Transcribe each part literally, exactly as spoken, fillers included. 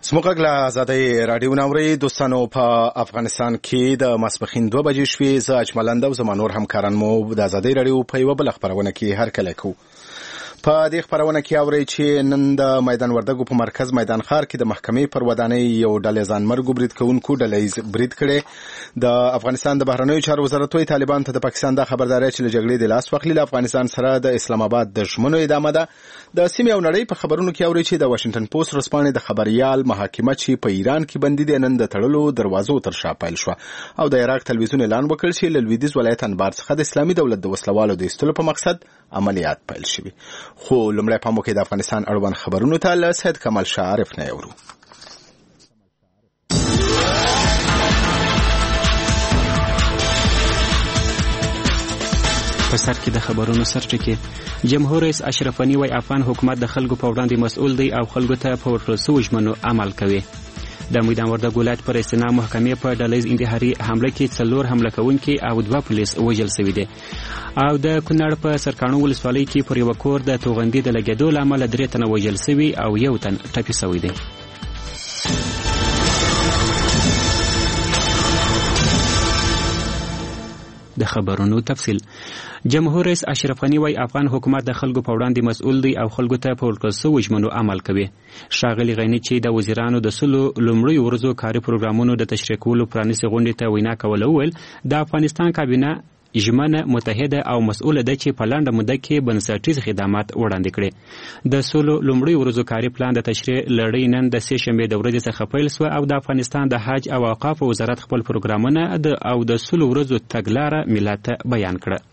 سموږ له آزادۍ رادیو ناوري دوستانو په افغانستان کې د ماسپخین دوه بجې شوې. زه اجملند او زما نور همکاران مو د آزادۍ رادیو په یوه بله خپرونه کې هرکلی کوو. په دې خپرونه کې اورئ چې نن د میدان وردګو په مرکز میدان ښار کې د محکمې پر ودانۍ یو ډلې ځانمرګو برید کوونکو ډلهییز برید کړی. د افغانستان د بهرنیو چارو وزارت وايي طالبان ته د پاکستان د خبرداري چې له جګړې د لاس واخلي له افغانستان سره د اسلام آباد د ژمنو ادامه ده. د سیمې او نړۍ په خبرونو کې اورئ چې د واشنگټن پوسټ ورځپاڼې د خبریال محاکمه چې په ایران کې بندي دي نن د تړلو دروازو تر شا پیل شوه او د عراق تلویزیون اعلان وکړ چې له لویدیځ ولایت انبار څخه د اسلامي دولت د وسلوالو د ایستلو په مقصد عملیات پیل شوي. خو لومړی په موکې د افغانستان اړوند خبرونو ته له سید کمال شاه عارف نه اورو. په سر کې د خبرونو سرټکی جمهور رئیس اشرف غنی وايي افغان حکومت د خلکو په وړاندې مسؤل دی او خلکو ته په ورکړل شویو ژمنو عمل کوي. د میدان وردګ ولایت پر استناد محکمې په ډلهییز انتحاري حمله کې څلور حمله کوونکي او دوه پولیس وژل شوي دي او د کونړ په سرکاڼو ولسوالۍ کې پر یو کور د توغندي د لګېدو له امله درې تنه وژل شوي او یو تن ټپي شوی دی. د خبرونو تفصیل. جمهور رئیس اشرف غنی وايي افغان حکومت د خلکو په وړاندې مسؤل دی او خلکو ته په ورکړل شویو ژمنو عمل کوي. ښاغلي غنی چې د وزیرانو د سلو لومړیو ورځو کاري پروګرامونو د تشریح کولو پرانیستې غونډې ته وینا کوله وویل د افغانستان کابینه ژمنه متحده او مسؤله ده چې په لنډه موده کې بنسټیز خدمات وړاندې کړي. د سلو لومړیو ورځو کاري پلان د تشریح لړۍ نن د سې شنبې د ورځې څخه پیل شوه او د افغانستان د حج او اوقافو وزارت خپل پروګرامونه او د سلو ورځو تګلاره ملت ته بیان کړه.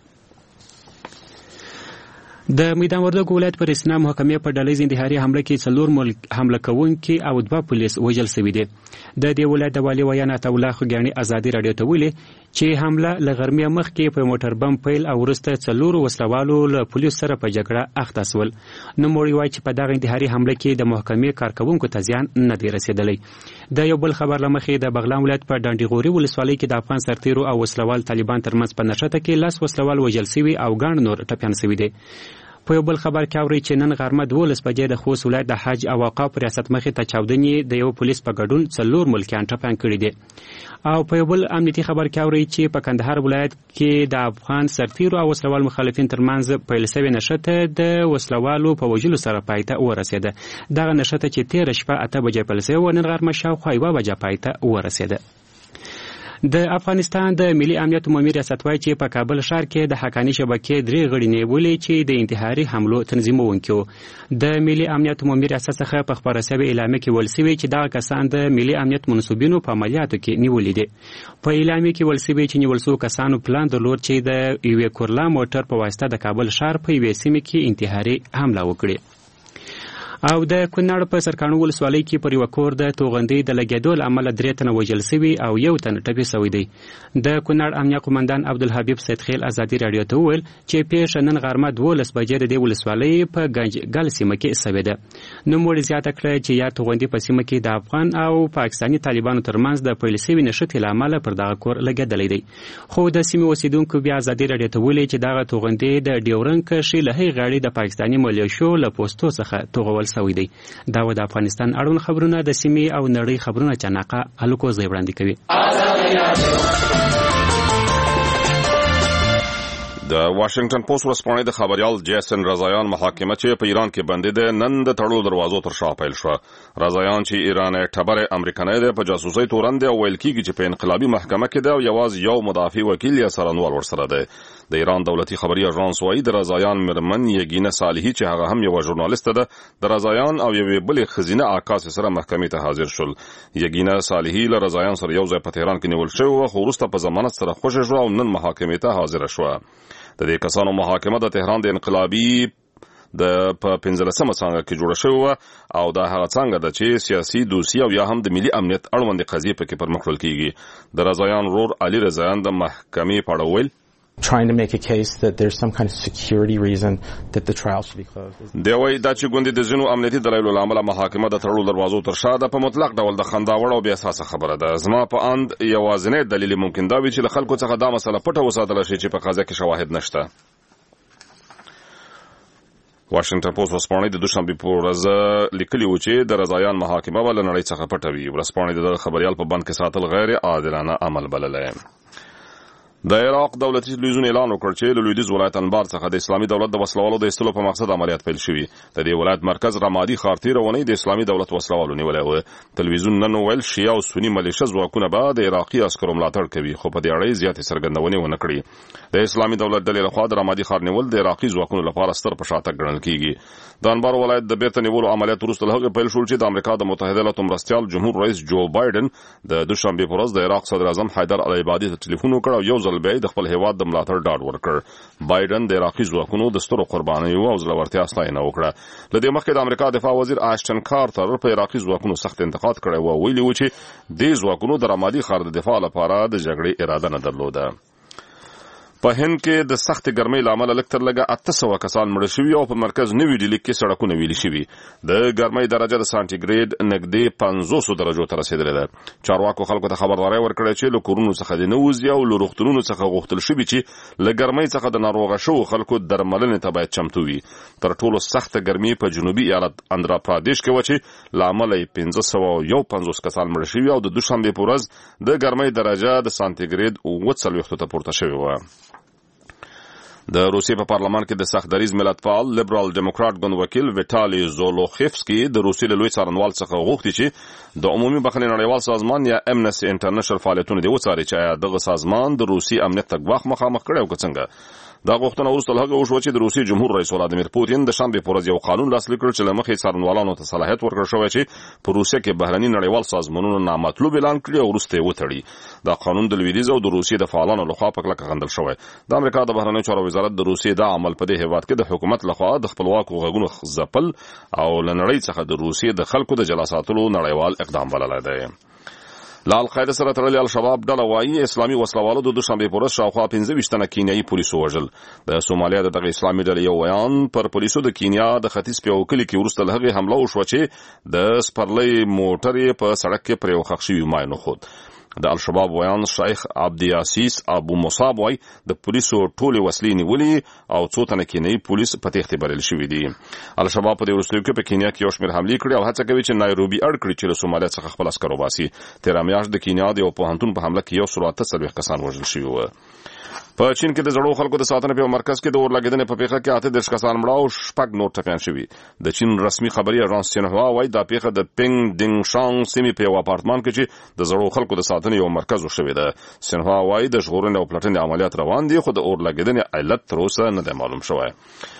د میدان وردګ ولایت پر استناد محکمې په ډلهییز انتحاري حمله کې څلور حمله کوونکي او دوه پولیس وژل شوي دي. د دې ولایت د والي ویاند عطاالله خوږیاڼي ازادي راډیو ته ویلي چې حمله له غرمې مخکې په موټر بم پیل او وروسته څلورو وسلوالو له پولیسو سره په جګړه اخته شول. نوموړي وایي چې په دغه انتحاري حمله کې د محکمې کارکوونکو ته زیان نه دی رسېدلی. د یو بل خبر له مخې د بغلان ولایت په ډنډیغوري ولسوالۍ کې د افغان سرتیرو او وسلوال طالبان ترمنځ په نښته کې لس وسلوال وژل شوي او ګڼ نور ټپیان شوي دي. په یو بل خبر کې اورئ چې نن غرمه دولس بجې د خوست ولایت د حج او اوقافو ریاست مخې ته چاودنې د یو پولیس په ګډون څلور ملکیان ټپیان کړي دي. او په یو بل امنیتي خبر کې اورئ چې په کندهار ولایت کې د افغان سرتیرو او وسلوال مخالفین ترمنځ پیل شوې نښته د وسلوالو په وژلو سره پای ته ورسېده. دغه نښته چې تېره شپه اته بجې پیل شوې وه نن غرمه شاوخوا یوه بجه پای ته ورسېده. د افغانستان د ملي امنیت عمومي ریاست وايي چې په کابل ښار کې د حقاني شبکې درې غړي نیولي چې د انتحاري حملو تنظیمونکي وو. د ملي امنیت عمومي ریاست څخه په خپاره شوې اعلامیه کې ویل شوي چې دغه کسان د ملي امنیت منصوبینو په عملیاتو کې نیولي دي. په اعلامیه کې ویل شوي چې نیول شوو کسانو پلان درلود چې د یوې کورلا موټر په واسطه د کابل ښار په یوې سیمې کې انتحاري حمله وکړي. او د کونړ په سرکاڼو ولسوالۍ کې پر یو کور د توغندي د لګېدو له امله درې تنه وژل شوي او یو تن ټپي شوی دی. د کونړ امنیه قومندان عبدالحبیب سیدخیل ازادي راډیو ته وویل چې پیښه نن غرمه دولس بجې د دې ولسوالۍ په ګنجګل سیمه کې شوې ده. نوموړي زیاته کړه چې یا توغندي په سیمه کې د افغان او پاکستاني طالبانو ترمنځ د پیل شوې نښتې له امله پر دغه کور لګېدلی دی. خو د سیمې اوسیدونکو بیا ازادي راډیو ته ویلي چې دغه توغندي د ډیورنډ کرښې له هغې غاړې د پاکستاني ملیشو له پوستو څخه توغول شوی دی. دا و د افغانستان اړوند خبرونه د سیمې او نړۍ خبرونه چاناقه هلوکوزی وړاندې کوي. د واشنگټن پوسټ ورځپاڼې د خبریال جیسن رضایان محاکمه چې په ایران کې بندي ده نن د تړلو دروازو تر شا پیل شوه. رضایان چې ایران ټبر امریکایي ده په جاسوسۍ تورن دی او ویل کېږي چې په انقلابي محکمه کې ده او یوازې یو مدافع وکیل یا سرانوال ورسره ده. د ایران دولتي خبري اژانس وايي د رضایان مرمن یګینه صالحي چې هغه هم یو ژورنالیست ده د رضایان او یوې بلې خزینه عکاس سره محکمې ته حاضر شول. یګینه صالحي له رضایان سره یو ځای په تهران کې نیول شوی و خو وروسته په ضمانت سره خوشې شوه او نن محاکمې ته حاضر شوه. د دې کسانو محاکمه د تهران د انقلابي د په پنځلسمه څانګه کې جوړه شوې وه او دا هغه څانګه ده چې سیاسي دوسیه او یا هم د ملي امنیت اړوندې قضیې پکې پرمخ وړل کېږي. د رضایان ورور علي رضایان د محکمې په اړه ویل trying to make a case that there's some kind of security reason that the trial should be closed. دی وایي دا چې ګوندې د ځینو امنیتي دلایلو له امله محاکمه د تړلو دروازو تر شا ده په مطلق ډول د خنداوړ او بې اساسه خبره ده. زما په اند یوازینی دلیل ممکن دا وي چې له خلکو څخه دا مسله پټه وساتله شي چې په قضیه کې شواهد نشته. واشنگټن پوسټ ورځپاڼې د دوشنبه په ورځ لیکلي و چې د رضایان محاکمه ول نړۍ څخه پټوي. ورځپاڼې د خبريال په بند کې ساتل غیر عادلانه عمل بللی. د عراق دولتي تلویزیون اعلان وکړ چې له لویدیځ ولایت انبار څخه د اسلامي دولت د وسلوالو د ایستلو په مقصد عملیات پیل شوي. د دې ولایت مرکز رمادي ښار تېره اونۍ د اسلامي دولت وسلوالو نیولی و. تلویزیون نن وویل شیعه او سني ملیشه ځواکونه به د عراقي عسکرو ملاتړ کوي، خو په دې اړه زیاتې څرګندونې ونه کړې. د اسلامي دولت ډلې لخوا د رمادي ښار نیول د عراقي ځواکونو لپاره ستر په شاتګ ګڼل کېږي. د انبار ولایت د بیرته نیولو عملیات وروسته له هغې پیل شول چې د امریکا د متحده ایالاتو مرستیال جمهور رئیس جو بایدن د دوشنبې په ورځ د عراق صدر اعظم حیدر العبادي ته ټلیفون وکړ او یو ځل بیا د خپل هیواد د ملاتړ ډاډ ورکړ. بایدن د عراقي ځواکونو د سترو قربانیو او زړورتیا ستاینه وکړه. له دې مخکې د امریکا دفاع وزیر آشټن کارتر په عراقي ځواکونو سخت انتقاد کړی و. ویلي و چې دې ځواکونو د رمادي ښار د دفاع لپاره د جګړې اراده نه درلوده. په هند کې د سخت ګرمۍ له امله لږ تر لږه اته سوه کسان مړه شوي او په مرکز نوي ډیلي کې سړکونه ویلي شوي. د ګرمۍ درجه د سانټیګریډ نږدې پنځوسو درجو ته رسېدلې ده. چارواکو خلکو ته خبرداری ورکړی چې له کورونو څخه دې نه وځي او له روغتونونو څخه غوښتل شوي چې له ګرمۍ څخه د ناروغه شوو خلکو درملنې ته باید چمتو وي. تر ټولو سخته ګرمي په جنوبي ایالت اندرا پردیش کې وه چې له امله یې پنځه سوه او یو پنځوس کسان مړه شوي او د دوشنبې په ورځ د ګرمۍ درجه د سانټیګریډ اووه څلوېښتو ته پورته شوې وه. د روسیې په پارلمان کې د سخت دریځ ملتپال لیبرال ډیموکرات ګوند وکیل ویټالي زولوخیفسکي د روسیې له لوی څارنوال څخه غوښتي چې د عمومي بخښنې نړیوال سازمان یا امنسټي انټرنیشنل فعالیتونه دې وڅاري چې آیا دغه سازمان د روسیې امنیت ته ګواښ مخامخ کړی او که څنګه. دا غوښتنه وروسته له هغه وشوه چې د روسیې جمهور رئیس ولادیمیر پوتین د شنبې په ورځ یو قانون لاسلیک کړ چې له مخې څارنوالانو ته صلاحیت ورکړل شوی چې په روسیه کې بهرني نړیوال سازمانونه نامطلوب اعلان کړي او وروسته یې وتړي. دا قانون د لویدیځ او د روسیې د فعالانو لخوا په کلکه غندل شوی. د امریکا د بهرنیو چارو وزارت د روسیې دا عمل په دې هیواد کې د حکومت لخوا د خپلواکو غږونو ځپل او له نړۍ څخه د روسیې د خلکو د جلا ساتلو نړیوال اقدام بللی دی. له القاعده سره تړلې الشباب ډله وایي اسلامي وسلوالو د دوشنبې په ورځ شاوخوا پنځه ویشت تنه کینیایي پولیسو وژل. د سومالیا د دغه اسلامي ډلې یو ویان پر پولیسو د کینیا د ختیځ په یو کلي کې وروسته له هغې حمله وشوه چې د سپرلۍ موټر یې په سړک کې پرې وخښ شوي ماین وخوت. د الشباب ویان شیخ عبدیاسیس ابو مصاب وای د پولیسو ټولې وسلې نیولې او څو تنه کینیایي پولیس په تېښتې بریل شوي دي. الشباب په دې وروستیو کې په کینیا کې یو شمېر حملې کړي او هڅه کوي چې نایروبي اړ کړي چې له سومالیا څخه خپل عسکر وباسي. تېره میاشت د کینیا د یو پوهنتون په حمله کې یو سل اته څلوېښت کسان وژل شوي وو. په چین کې د زړو خلکو د ساتنې په مرکز کې د اور لګېدنې په پیښه کې اته دېرش کسان مړه او شپږ نور ټپیان شوي. د چین رسمي خبري اژانس سینهوا وایي دا پیښه د پینګ ډینګ شانګ سیمې په یو اپارتمان کې چې د زړو خلکو د ساتنې یو مرکز شوی ده. سینهوا وایي د ژغورنې او پلټنې عملیات روان دي خو د اور لګېدنې علت تر اوسه نه دی معلوم شوی.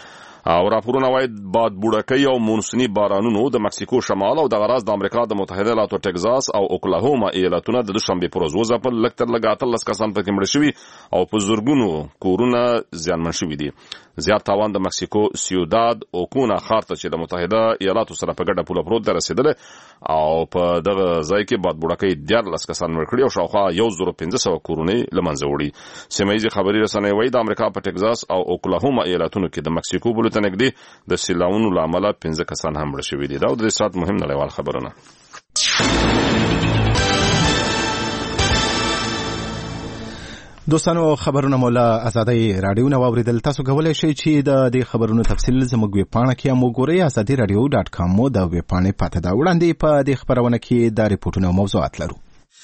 او راپورونه وایي باد بوډکۍ او مونسوني بارانونو د مکسیکو شمال او د غراز د امریکا د متحده ایالاتو ټکزاس او اوکلاهوما ایالتونه د دوشنبې په ورځ وځپل. لږ تر لږه اتلس کسان پکې مړه شوي او په زرګونو کورونه زیانمن شوي دي. زیات تاوان د مکسیکو سیوداد اوکونا ښار ته چې د متحده ایالاتو سره په ګډه پوله پروت دی رسېدلی او په دغه ځای کې باد بوډکۍ دیارلس کسان مړه کړي او شاوخوا یو زرو پنځه سوه کورونې له منځه وړي. سیمه ییزې خبري رسنۍ وایي د امریکا په ټکزاس او اوکلاهوما ایالتونو کې د مکسیکو پولې ته نږدې د سیلاونو له امله پنځه کسان هم مړه شوي دي. دا د دې ساعت مهم نړیوال خبرونه. دوستانو خبرونه مولا ازادي رادیو نو اوریدل. تاسو کولای شئ چې د دې خبرونو تفصیل زموږ ویب پاڼه کې هم وګورئ ازادي رادیو ډاټ کام مو د ویب پاڼې پته دا وړاندې په دې خبرونه کې د ریپورتونو او موضوعات لرو.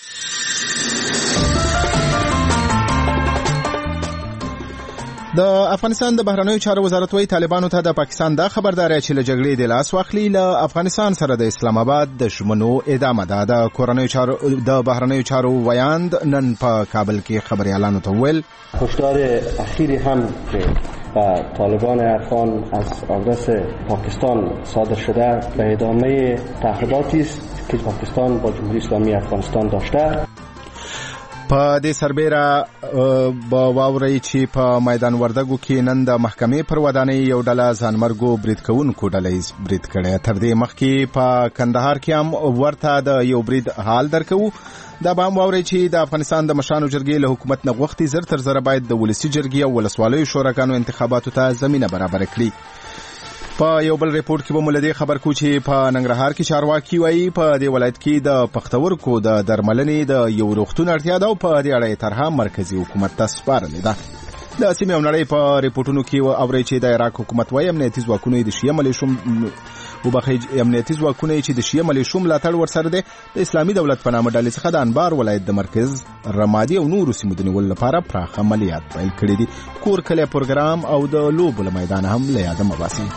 د افغانستان د بهرنیو چارو وزارت وایي طالبانو ته د پاکستان د خبرداري چې له جګړې د لاس واخلي له افغانستان سره د اسلام آباد د ژمنو ادامه ده. د کورنیو چارو د بهرنیو چارو ویاند نن په کابل کې خبريالانو ته ویل هشدار اخیری هم که با طالبان افغان از آدرس پاکستان صادر شده به ادامه تعهداتی است که پاکستان با جمهوری اسلامی افغانستان داشته. په دې سربېره به واورئ چې په میدان وردګو کې نن د محکمې پر ودانۍ یو ډله ځانمرګو برید کوونکو ډله یې برید کړی. تر دې مخکې په کندهار کې هم ورته د یو برید حال درکوو. دا به هم واورئ چې د افغانستان د مشرانو جرګې له حکومت نه غوښتي زر تر زره باید د ولسي جرګې او ولسوالیو شوراګانو انتخاباتو ته زمینه برابره کړي. په یو بل ریپورت کې به مو له دې خبر کو چې په ننګرهار کې چارواکي وایي په دې ولایت کې د پښتورګو د درملنې د یو روغتون اړتیا ده او په دې اړه یې طرحه مرکزي حکومت ته سپارلې ده. د سیمې او نړۍ په ریپورتونو کې اوري چې د عراق حکومت وايي امنیتي ځواکونه د شیعه ملیشوم وبخښي امنیتي ځواکونه چې د شیعه ملیشوم ملاتړ ورسره دي د اسلامي دولت په نامه ډلې څخه د انبار ولایت د مرکز رمادي او نورو سیمو د نیولو لپاره پراخ عملیات پیل کړي دي. کور کلی پروګرام او د لوبو له میدان هم له یاده مباسي.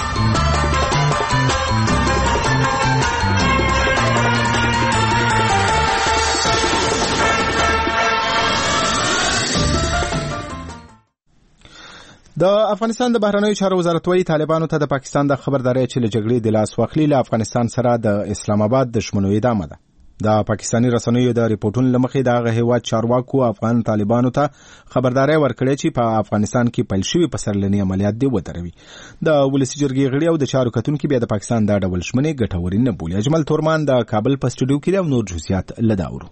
د افغانستان د بهرنیو چارو وزارت وايي طالبانو ته د پاکستان د خبرداري چې له جګړې د لاس واخلي له افغانستان سره د اسلام آباد دښمنو ادامه ده. د پاکستاني رسنیو د ریپورتونو لمخې د هغه هیواد چارواکو افغان طالبانو ته خبرداري ورکړې چې په افغانستان کې پیل شوي پسرلني عملیات دی ودروي. د ولسی جرګې غړي او د چارو کتونکو بیا د پاکستان د ډول شمنې ګټوري نه بولي. اجمل تورمان د کابل په سټوډیو کې د نور جزئیات لداورو.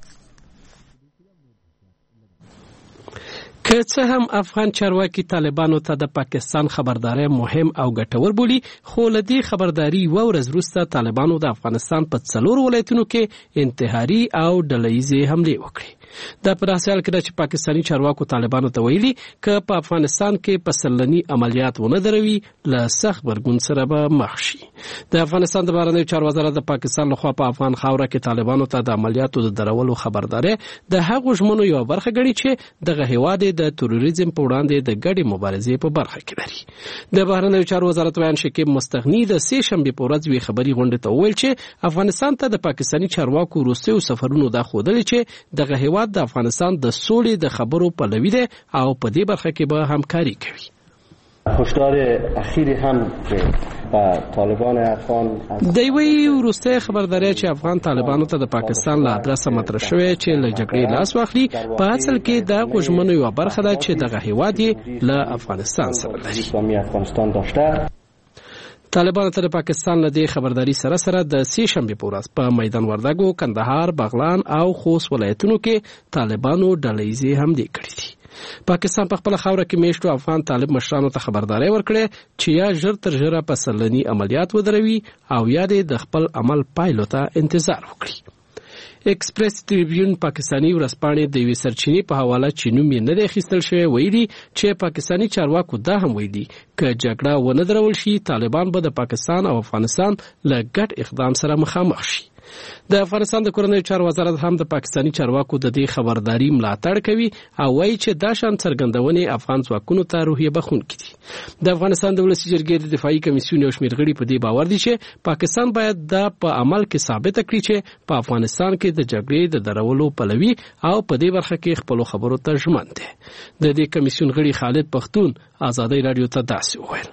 که څه هم افغان چارواکي طالبانو ته د پاکستان خبرداري مهم او ګټور بولي، خو له دې خبرداري یوه ورځ وروسته طالبانو د افغانستان په څلورو ولایتونو کې انتحاري او ډلهییزې حملې وکړې. دا په داسې حال کې ده چې پاکستاني چارواکو طالبانو ته ویلي که په افغانستان کې پسرلني عملیات ونه دروي له سخت غبرګون سره به مخ شي. د افغانستان د بهرنیو چارو وزارت د پاکستان لخوا په افغان خاوره کې طالبانو ته د عملیاتو د درولو خبرداري د هغو ژمنو یوه برخه ګڼي چې دغه هیواد د تروریزم په وړاندې د ګډې مبارزې په برخه کې لري. د بهرنیو چارو وزارت ویان شکیب مستغني د سې شنبې په ورځ یوې خبري غونډې ته وویل چې افغانستان ته د پاکستاني چارواکو وروستیو سفرونو دا ښودلي چې دغه هیواد د افغانستان د سولې د خبرو پلوي دی او په دې برخه کې به همکاري کوي. هشدار اخیری هم که با طالبان افغان د یوې وروستۍ خبرداری چې افغان طالبانو ته د پاکستان له ادرسه مطرح شوې چې له جګړې لاس واخلي په اصل کې د غوښمنو یوه برخه ده چې دغه هیواد یې له افغانستان سره لري. اسلامي افغانستان داشته. طالبانو ته د پاکستان له دې خبرداري سره سره د سې شنبې په ورځ په میدان وردګو، کندهار، بغلان او خوست ولایتونو کې طالبانو ډلهییزې حملې کړې دي. پاکستان په خپله خاوره کې میشتو افغان طالب مشرانو ته خبرداری ورکړې چې یا ژر تر ژره پسرلني عملیات ودروي او یا د خپل عمل پایلو ته انتظار وکړي. ایکسپریس ټریبیون پاکستانی ورځپاڼې د یوې سرچینې په حواله چې نوم یې نه دی اخیستل شوی ویلي چې پاکستانی چارواکو دا هم ویلي که جګړه ونه درول شي طالبان به د پاکستان او افغانستان له ګډ اقدام سره مخامخ شي. د افغانستان د کورنیو چارو وزارت هم د پاکستانی چارواکو د دې خبرداري ملاتړ کوي او وایي چې دا شان څرګندونې افغان ځواکونو ته روحیه بخښونکې دي. د افغانستان د ولسي جرګې د دفاعي کمیسیون یو شمېر غړي په دې باور دي چې پاکستان باید دا په عمل کې ثابته کړي چې په افغانستان کې د جګړې د درولو پلوي او په دې برخه کې خپلو خبرو ته ژمن دی. د دې کمیسیون غړي خالد پښتون ازادۍ رادیو ته داسې وویل: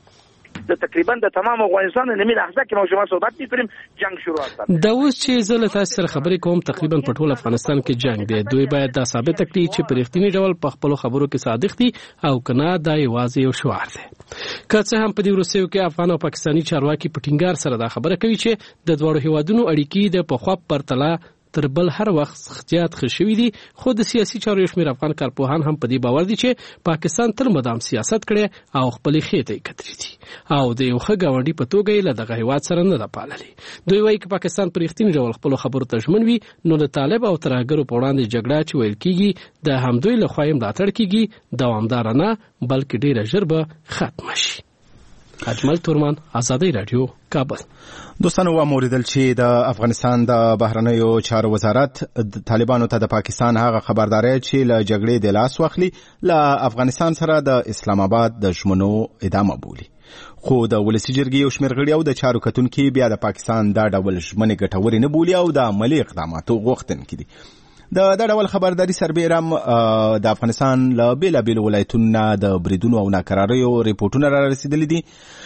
د تقریبا د تمام افغانستان نمی لحظه کې موضوع صحبت می‌کنیم جنگ شروع است. دا اوس چې زه له تاسو سره خبرې کوم تقریبا په ټول افغانستان کې جنگ دی. دوی باید دا ثابت کړي چې په رښتینی ډول په خپل خبرو کې صادق دي او کنه دا یوازې یو شعار دی. که څه هم په دې وروستیو کې افغان او پاکستانی چارواکي په ټینګار سره دا خبره کوي چې د دواړو هیوادونو اړیکې د پخوا پرتله تر بل هر وخت زیات ښه شوي دي، خو د سیاسي چارو یو شمېر افغان کارپوهان هم په دې باور دي چې پاکستان تل مدام سیاست کړی او خپلې خېټې یې کتري دي او د یو ښه ګاونډي په توګه یې له دغه هیواد سره نه ده پاللې. دوی وایي که پاکستان په رښتیني ډول خپلو خبرو ته ژمن وي نو د طالب او ترهګرو په وړاندې جګړه چې ویل کېږي د همدوی له خوا یې ملاتړ کېږي دوامداره نه بلکې ډېره ژر به ختمه شي. اجمل تورمان، ازادۍ رادیو، کابل. دوستانو واوریدل چې د افغانستان د بهرنیو چارو وزارت طالبانو ته د پاکستان هغه خبرداري چې له جګړې د لاس واخلي له افغانستان سره د اسلام آباد د ژمنو ادامه بولي. خو د ولسی جرګې یو شمېر غړي او د چارو کتونکو بیا د پاکستان دا ډول ژمنې ګټورې نه بولي او د عملي اقداماتو غوښتونکي دي. د دا ډول خبرداري سربیره هم د افغانستان له بیلابیلو ولایتونو د بریدونو او ناکراریو ریپورتونه را رسیدلي دي.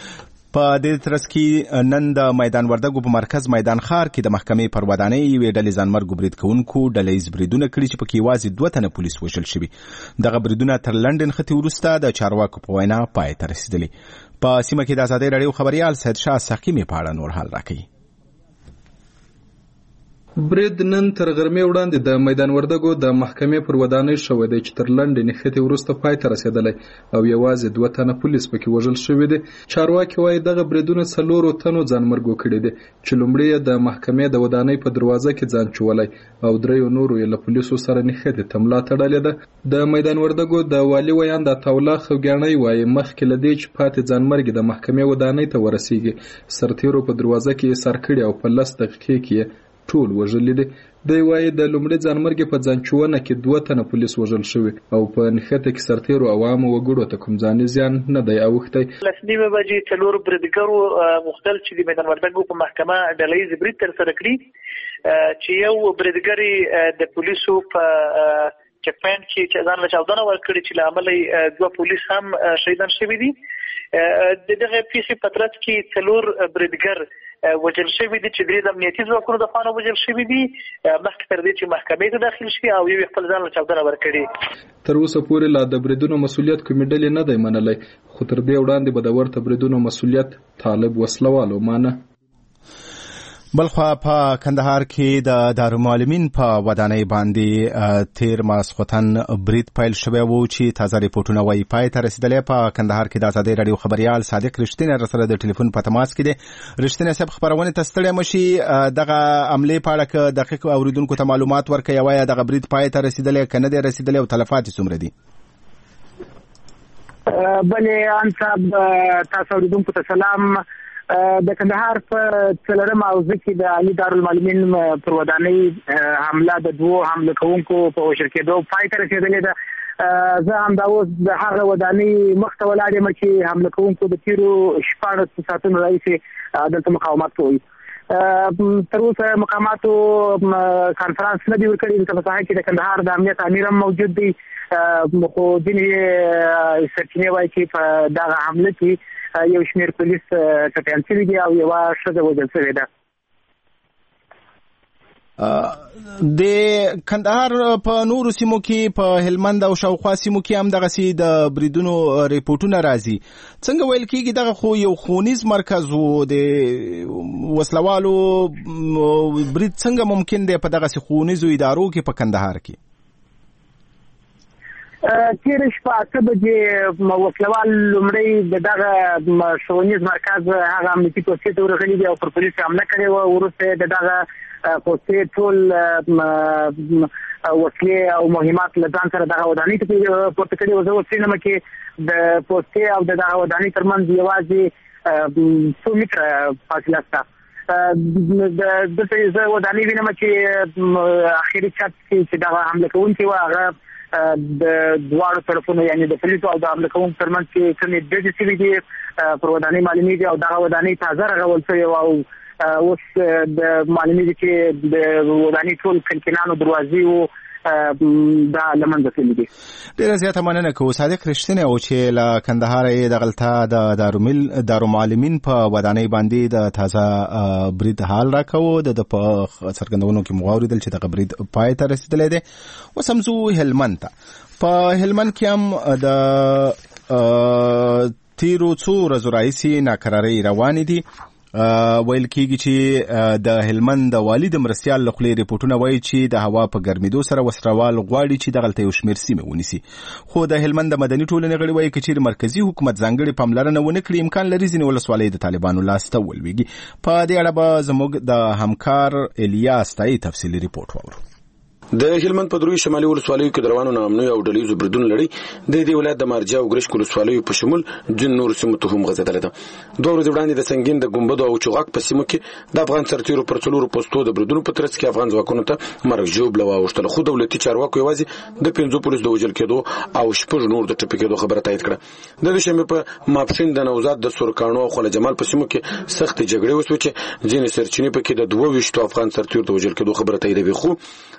په دې ترڅ کې نن د میدان وردګو په مرکز میدان ښار کې د محکمې پر ودانۍ یوې ډلې ځانمرګو برید کوونکو ډلهییز بریدونه کړي چې پکې یوازې دوه تنه پولیس وژل شوي. دغه بریدونه تر لنډن ختې وروسته د چارواکو په وینا پای ته رسیدلي. په سیمه کې د ازادۍ راډیو خبریال سید شاه سقیمې په اړه نور حال راکوي. برید نن تر غرمې وړاندې د میدان وردګو د محکمې پر ودانۍ شوی دی چې تر لنډې نښتې وروسته پای ته رسېدلی او یوازې دوه تنه پولیس پکې وژل شوي دي. چارواکي وایي دغه بریدونه څلورو تنو ځانمرګ کړي دي چې لومړی یې د محکمې د ودانۍ په دروازه کې ځان چولی او دریو نورو یې له پولیسو سره نښتې ته ملا تړلې ده. د میدان وردګو د والي ویاند عطاالله خوږیاڼی وایي مخکې له دې چې پاتې ځانمرګي د محکمې ودانۍ ته ورسیږي سرتیرو په دروازه کې یې سر کړي او په لس دقیقې کې ټول وژلي دي. دی وایي د لومړي ځانمرګي په ځانچونه کې دوه تنه پولیس وژل شوي او په نښته کې سرتیرو عوامو وګړو ته کوم ځاني زیان نه دی اوښتی. لس نیمه بجې څلور بریدګرو غوښتل چې د میدان وردګو په محکمه ډله ییز برید ترسره کړي چې یو بریدګر د پولیسو په چک پوینټ کې ځان له چاودنه ورکړي چې له امله دوه پولیس هم شهیدان شوي دي. د دغه پیښې په ترڅ کې څلور بریدګر وژل شوي دي چې درې د امنیتي ځواکونو د خوا نه وژل شوي دي مخکې تر دې چې محکمې ته داخل شي او یو خپل ځان له چاودنه ورکړي. تر اوسه پورې لا د بریدونو مسؤلیت کومې ډلې نه دی منلی خو تر دې وړاندې به د ورته بریدونو مسؤلیت طالب وسلوالو مانه. بلخوا په کندهار کې د دارالمعلمین په ودانۍ باندې تیر ماسخوتن برید پیل شوی و چې تازه ریپورتونه وايي پای ته رسیدلی. په کندهار کې د ازادۍ راډیو خبریال صادق رښتینی راسره د ټلیفون په تماس کې دی. رښتینی صاحب خبرونه ته ستړی مشي دغه عملې په اړه که دقیق اوریدونکو ته معلومات ورکړي وایي دغه برید پای ته رسیدلی که نه دی رسیدلی او تلفات یې څومره دي؟ بلې ان صاحب تاسو اوریدونکو ته سلام. د کندهار په څلورم حوزه کې د علي دارالمعلمین پر ودانۍ حمله د دوو حمله کوونکو په وژل کېدو پای ته رسېدلې ده. زه همدا اوس د هغه ودانۍ مخ ته ولاړ یم چې حمله کوونکو د تېرو شپاړسو ساعتونو راهیسې دلته مقاومت کوي. تر اوسه مقاماتو کانفرانس نه دی ورکړی. دلته په ساحه کې د کندهار د امنیت امیر هم موجود دی خو ځینې سرچینې وایي چې په دغه حمله کې یو شمېر پولیس ټپیان شوي دي او یوه ښځه وژل شوې ده. د کندهار په نورو سیمو کې په هلمند او شاوخوا سیمو کې هم دغسې د بریدونو ریپورټونه راځي. څنګه ویل کېږي دغه خو یو ښوونیز مرکز و د وسلوالو برید څنګه ممکن دی په دغسې ښوونیزو ادارو کې په کندهار کې؟ تېره شپه اته بجې وسلوال لومړی د دغه ښوونیز مرکز هغه امنیتي پوستې ته ورغلي دي او پر پولیسو حمله کړې وه. وروسته د دغه پوستې ټول وسلې او مهمات له ځان سره دغه ودانۍ ته پورته کړي وه. زه اوس وینم چې د پوستې او د دغه ودانۍ ترمنځ یوازې څو میټره فاصله شته. دلته زه ودانۍ وینم چې اخري چت کې چې دغه حمله کوونکي وه هغه د دواړو طرفونو یعنې د پولیسو او د حمله کوونکو ترمنځ چې کومې ډډې شوي دي پر ودانۍ معلومېږي او دغه ودانۍ تازه رغول شوې وه او اوس د معلومېږي چې د ودانۍ ټول کړکینانو دروازې وو دا له منځه تللي دي. ډېره زیاته مننه کوو صادق رښتینی و چې له کندهاره یې دغلته د دارالمعلمین په ودانۍ باندې د تازه برید حال راکوو. د ده په څرګندونو کې مو واورېدل چې دغه برید پای ته رسېدلی دی. اوس هم ځو هلمند ته. په هلمند کې هم د تیرو څو ورځو راهیسې ناکرارۍ روانې دي. ویل کېږي چې د هلمند د والي د مرستیال له خولې ریپورټونه وایي چې د هوا په ګرمېدو سره وسروال غواړي چې دغلته یو شمېر سیمې ونیسي. خو د هلمند د مدني ټولنې غړي وایي که چېرې مرکزي حکومت ځانګړې پاملرنه ونه کړي امکان لري ځینې ولسوالۍ د طالبانو لاس ته ولویږي. په دې اړه به زموږ د همکار الیاس تایي تفصیلي ریپورټ واورو. د هلمند په دروي شمالي ولسوالیو کې د روانو نامنوي او ډلهییزو بریدونو لړۍ د دې ولایت د مارجه او ګرشک ولسوالیو په شمول جن نور سیمو ته هم غځېدلې ده. دوه ورځې وړاندې د سنګین د ګمبدو او چوغاک په سیمو کې د افغان سرتیرو پر څلورو پوستو د بریدونو په ترڅ کې افغان ځواکونو ته مرګ ژوبله واوښتله خو دولتي چارواکو یوازې د پنځو پولیسو د وژل کېدو او شپږ نور د ټپي کېدو خبره تایید کړه. د دوشنبې په ماپښین د نوزاد د سورکاڼو او خواله جمال په سیمو کې سختې جګړې وسوې چې ځینې سرچینې پکې د دوه ویشتو افغان سرتیرو د وژل کېدو خبره تاییدوي. خو دا چې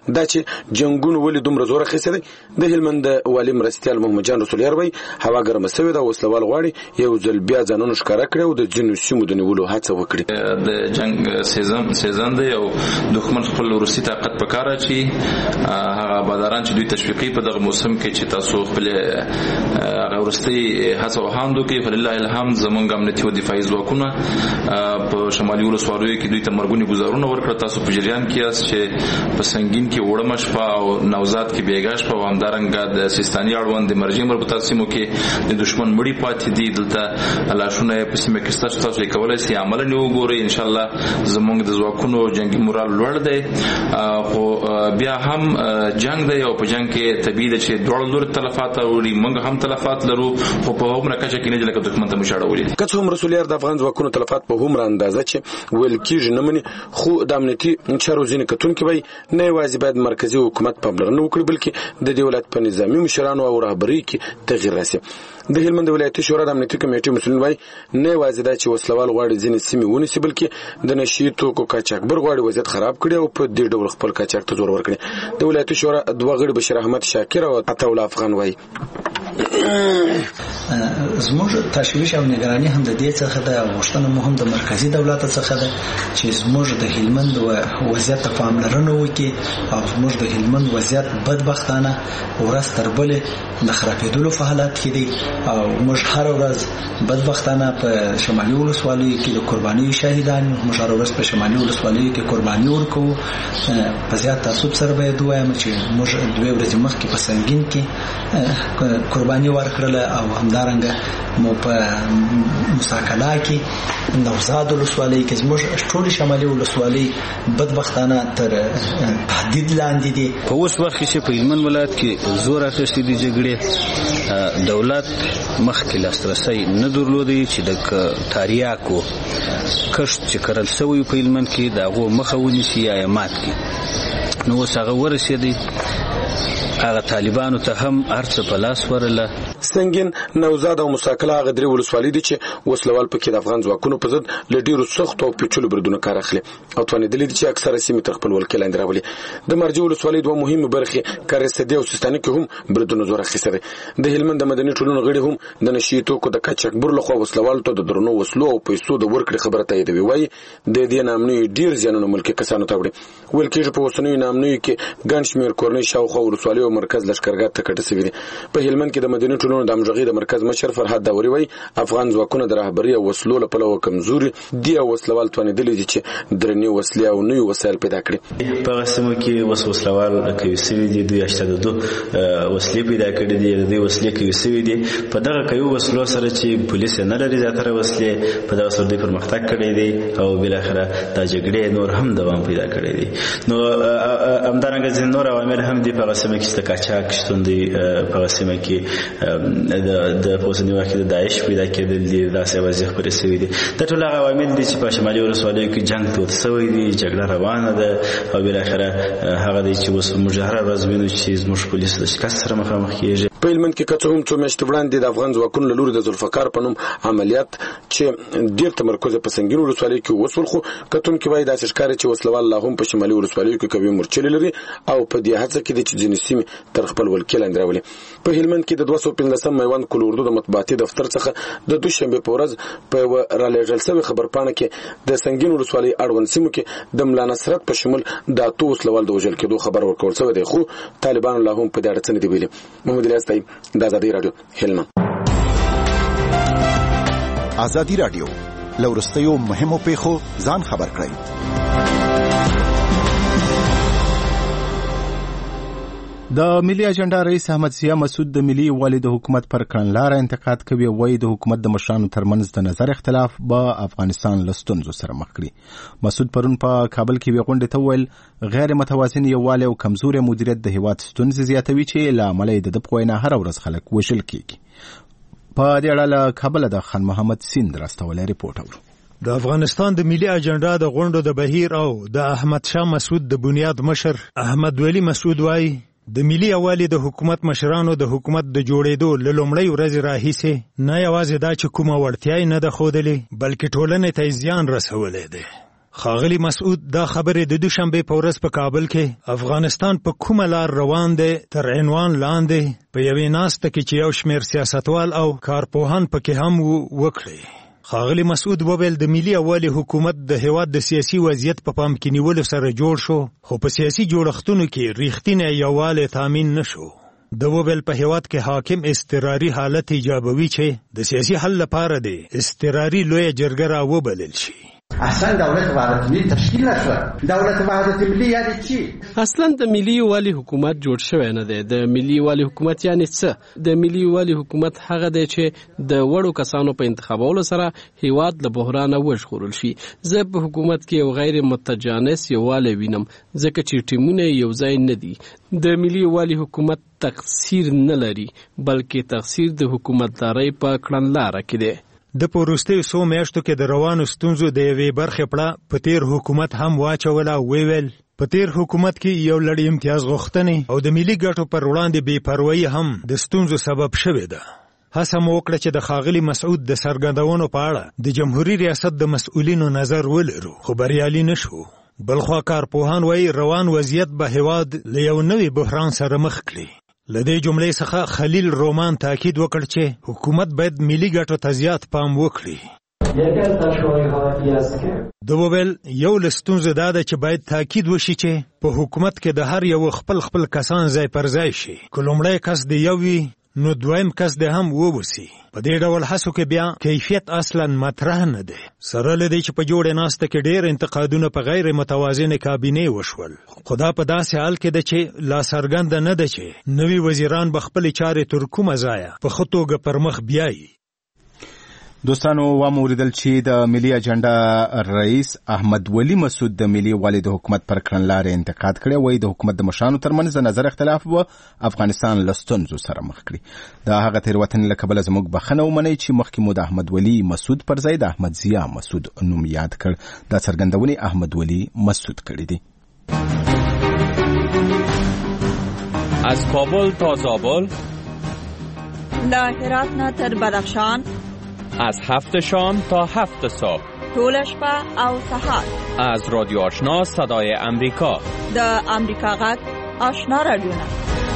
کې جنگونو ولې دومره زور اخیستی د هلمند والي مرستیال محمد جان رسول یار وایي هوا ګرمه سوې ده وسلوال غواړي یو ځل بیا ځانونه ښکاره کړي او د ځینو سیمو د نیولو هڅه وکړي د جنگ سیزن سیزن دی او دښمن خپل روسي طاقت په کار اچي هغه باداران چې دوی تشویقي په دغه موسم کې چې تاسو خپل هغه ورستي هڅه وهاندو کې فلله الحمد زمونږ امنیتي او دفاعي ځواکونه په شمالي ولسوالیو کې دوی ته مرګونی گزارونه ورکړه تاسو په جریان کې یاست چې په سنگین کې وړمه شپه او نوزاد کې بیګا شپه او همدارنګه د سیستاني اړوند د مرجع مربوطه سیمو کې د دشمن مړی پاتې دي دلته لاشونه په سیمه کې تاسو کولای شئ عمل نه وګورئ ان شاء الله زمونږ د ځواکونو جنگي مورال لوړ دی خو بیا هم جنگ دی او په جنگ کې طبيعي ده چې دوړ لور تلفات اوري موږ هم تلفات لرو خو په هغه کچه کې نه لکه دښمن ته مشاړولې کڅ هم رسول یار د افغان ځواکونو تلفات په هم را اندازه چې ویل کېږي نه مني خو د امنیتي چارو ځینې کتونکي وایي نه یوازې باید مرکزي حکومت پاملرنه وکړي بلکې د دې ولایت په نظامي مشرانو او رهبرۍ کې تغیر راسي د هلمند ولایتي شورا د امنیتي کمیټې مسؤلین وایي نه یوازې دا چې وسلوال غواړي ځینې سیمې ونیسي بلکې د نشي توکو قاچاقبر غواړي وضعیت خراب کړي او په دې ډول خپل قاچاق ته زور ورکړي د ولایتي شورا دوه غړي بشیر احمد شاکر او عطاءالله افغان وایي زموږ تشویش او نگرانی هم د دې څخه د غوښتنه مهم د مرکزی دولت څخه ده چې زموږ د هلمند وضعیت ته پاملرنه وکړي او زموږ د هلمند وضعیت بدبختانه ورځ تر بلې د خرابېدلو په حالت کې دي او موږ هر ورځ بدبختانه په شمالي ولسوالیو کې د قرباني شهیدان موږ هر ورځ په شمالي ولسوالیو کې قرباني ورکوو په زیات تعصب سره باید ووایم چې موږ دوه ورځې مخکې په سنگین کې قرباني ورکړله او همدارنګه مو په مساکلا کې نوزاد ولسوالۍ کې زموږ ټول شمالي ولسوالۍ بدبختانه تر تهدید لاندې دي په اوس وخت کې چې په هلمند ولایت کې زور اخیستې دي جګړې دولت مخکې لاسرسی نه درلودی چې د تاریاکو کښت چې کرل شوی په هلمند کې د هغو مخه ونیسي یا یې مات کړي نو اوس هغه ورسېدی هغه طالبانو ته هم ارڅ په لاس ورله سنگین نوزاد او مساکلا هغه درې ولسوالۍ دي چې وسلوال پکې د افغان ځواکونو په ضد له ډېرو سختو او پیچلو بریدونو کار اخلي او توانېدلي دي چې اکثره سیمې تر خپل ولکې لاندې راولي د مرجع ولسوالۍ دوه مهمې برخې کارېسدي او سیستاني کې هم بریدونو زور اخیستی دی د هلمند د مدني ټولنو غړي هم د نشي توکو د قاچاقبر لخوا وسلوالو ته د درنو وسلو او پیسو د ورکړې خبره تاییدوي وایي د دې ناامنیو ډېر زیانونه ملکي کسانو ته وړي ویل کېږي په اوسنیو ناامنیو کې ګڼ شمېر کورنۍ شاوخوا ولسوالۍ او مرکز لښکرګاه ته کډه سوي دي په هلمند کې د مدني ټولنو د همغږۍ د مرکز مشر فرحات داوري وایي افغان ځواکونه د رهبرۍ او وسلو له پلوه کمزوري دي او وسلوال توانېدلي دي چې درنې وسلې او نوي وسایل پیدا کړي په هغه سیمو کې اوس وسلوال کوي سوي دي دوی اشته د دوه وسلې پیدا کړي دي د دوی وسلې کوي سوي دي په دغه کوي وسلو سره چې پولیس نه لري زیاتره وسلې په دغه سره دوی پرمختګ کړی دی او بالاخره د جګړې نور هم دوام پیدا کړی دی نو همدارنګه ځینې نور عوامل هم دي په هغه سیمه کې چې د قاچاق شتون دی په هغه سیمه کې د د اوسني وخت د داعش پیدا کېدل دي داسې وضعیت خپرې شوي دي د ټول هغه عوامل دي چې په شمالي ولسوالیو کې جنګ تود شوی دی جګړه روانه ده او بالاخره هغه دی چې اوس موږ هره ورځ وینو چې زموږ پولیس د شکست سره مخامخ کېږي په هلمند کې که څه هم څو میاشتې وړاندې د افغان ځواکونو له لوري د ذوالفقار په نوم عملیات چې ډېر تمرکز په سنګین ولسوالیو کې وسول خو کتونکي وایي داسې ښکاري چې وسلوال لا هم په شمالي ولسوالیو کې قوي مورچلې لري او په دې هڅه کې دي چې ځینې سیمې تر خپل ولکې لاندې راولي په هلمند کې د دوه سوه پنځلسم میوند کل اردو د مطبوعاتي دفتر څخه د دوشنبې په ورځ په یوه رالیږل شوې خبرپاڼه کې د سنګین ولسوالۍ اړوند سیمو کې د ملا نصرت په شمول د اتو وسلوال د وژل کېدو خبر ورکول شوی دی خو طالبانو لا هم په دې اړه څه نه دي ویلي محمد الیاس طیب د ازادي راډیو هلمند ازادي راډیو له وروستیو مهمو پیښو ځان خبر کړئ د ملي اجنډا رئیس احمد ضیا مسعود د ملي یووالي د حکومت پر کړنلاره انتقاد کوي وایي د حکومت د مشرانو ترمنځ د نظر اختلاف به افغانستان له ستونزو سره مخ کړي مسعود پرون په کابل کې یوې غونډې ته وویل غیر متوازن یووالی او کمزوري مدیریت د هیواد ستونزې زیاتوي چې له امله یې د ده په وینا هره ورځ خلک وژل کېږي په دې اړه له کابله د خان محمد سیند راستولی ریپورټ اورو د افغانستان د ملي اجنډا د غونډو د بهیر او د احمد شاه مسعود د بنیاد مشر احمد ولی مسعود وایي د ملي یووالي د حکومت مشرانو د حکومت د جوړېدو له لومړۍ ورځې راهیسې نه یوازې دا چې کومه وړتیا یې نه ده ښودلې بلکې ټولنې ته یې زیان رسولی دی ښاغلي مسعود دا خبرې د دوشنبه په ورځ په کابل کې افغانستان په کومه لار روان دی تر عنوان لاندې په یوې ناسته کې چې یو شمېر سیاستوال او کارپوهان پکې هم وکړي. ښاغلي مسعود وویل د ملي یووالي حکومت د هیواد د سیاسي وضعیت په پام کې نیولو سره جوړ شو خو په سیاسي جوړښتونو کې ریښتینی یووالی تامین نشو. د وویل په هیواد کې حاکم اضطراري حالت ایجابوي چې د سیاسي حل لپاره دی اضطراري لویه جرګه راوبلل شي. اصلا دولت وحدت ملی تشکیل نشوه. دولت وحدت ملی یعنی چی؟ اصلا د ملي یووالي حکومت جوړ شوی نه دی. د ملي یووالي حکومت یعنی څه؟ د ملي یووالي حکومت هغه دی چې د وړو کسانو په انتخابولو سره هیواد له بحرانه وژغورل شي. زه په حکومت کې یو غیر متجانس یووالی وینم ځکه چې ټیمونه یو ځای نه دي. د ملي یووالي حکومت تقصیر نه لري بلکې تقصیر د حکومتدارۍ په کړنلاره کې دی. د پوروستي سو میاشتو کې د روانو ستونزو د یوې برخې پړه په تیر حکومت هم واچوله. ویل په تیر حکومت کې یو لړ امتیاز غوښتنې او د ملي ګټو پر وړاندې بې پروایي هم د ستونزو سبب شوې ده. هڅه مو وکړه چې د ښاغلي مسعود د څرګندونو په اړه د جمهوري ریاست د مسؤلینو نظر ولرو خو بریالي نشو. بلخوا کارپوهان وایي روان وضعیت به هیواد له یو نوي بحران سره مخ کړي. لدې جملې څخه خلیل رومان تاکید وکړ چې حکومت باید ملي ګټو ته زیات پام وکړي. د وویل یو له ستونزو دا ده چې باید تاکید وشي چې په حکومت کې د هر یو خپل خپل کسان ځای پر ځای شي. که لومړی کس د یو وي نو دویم کس د هم ووسی. په دې ډول هڅو کې بیا کیفیت اصلا مطرح نه دی. سره له دې چې په جوړې ناسته کې ډېر انتقادونه په غیر متوازنې کابینې وشول خو دا په داسې حال کې ده چې لا څرګنده نه ده چې نوي وزیران به خپلې چارې تر کومه ځایه په ښه توګه پر مخ بیایي. دوستانو وامو ولیدل چې د ملي اجنډا رئیس احمد ولی مسعود د ملي یووالي د حکومت پر کړنلارې انتقاد کړی. وایي د حکومت د مشرانو ترمنځ د نظر اختلاف به افغانستان له ستونزو سره مخ کړي. د هغه تېروتنې له کبله زموږ بخښنه ومنئ چې مخکې مو د احمد ولی مسعود پر ځای د احمد ضیا مسعود نوم یاد کړ. دا څرګندونې احمد ولی مسعود کړي دي. از کابل تا زابل، له هرات نه تر بدخشان، از هفت شام تا هفت صبح، طول شپه او سحر، از رادیو آشنا صدای امریکا، د امریکا غږ آشنا رادیوونه.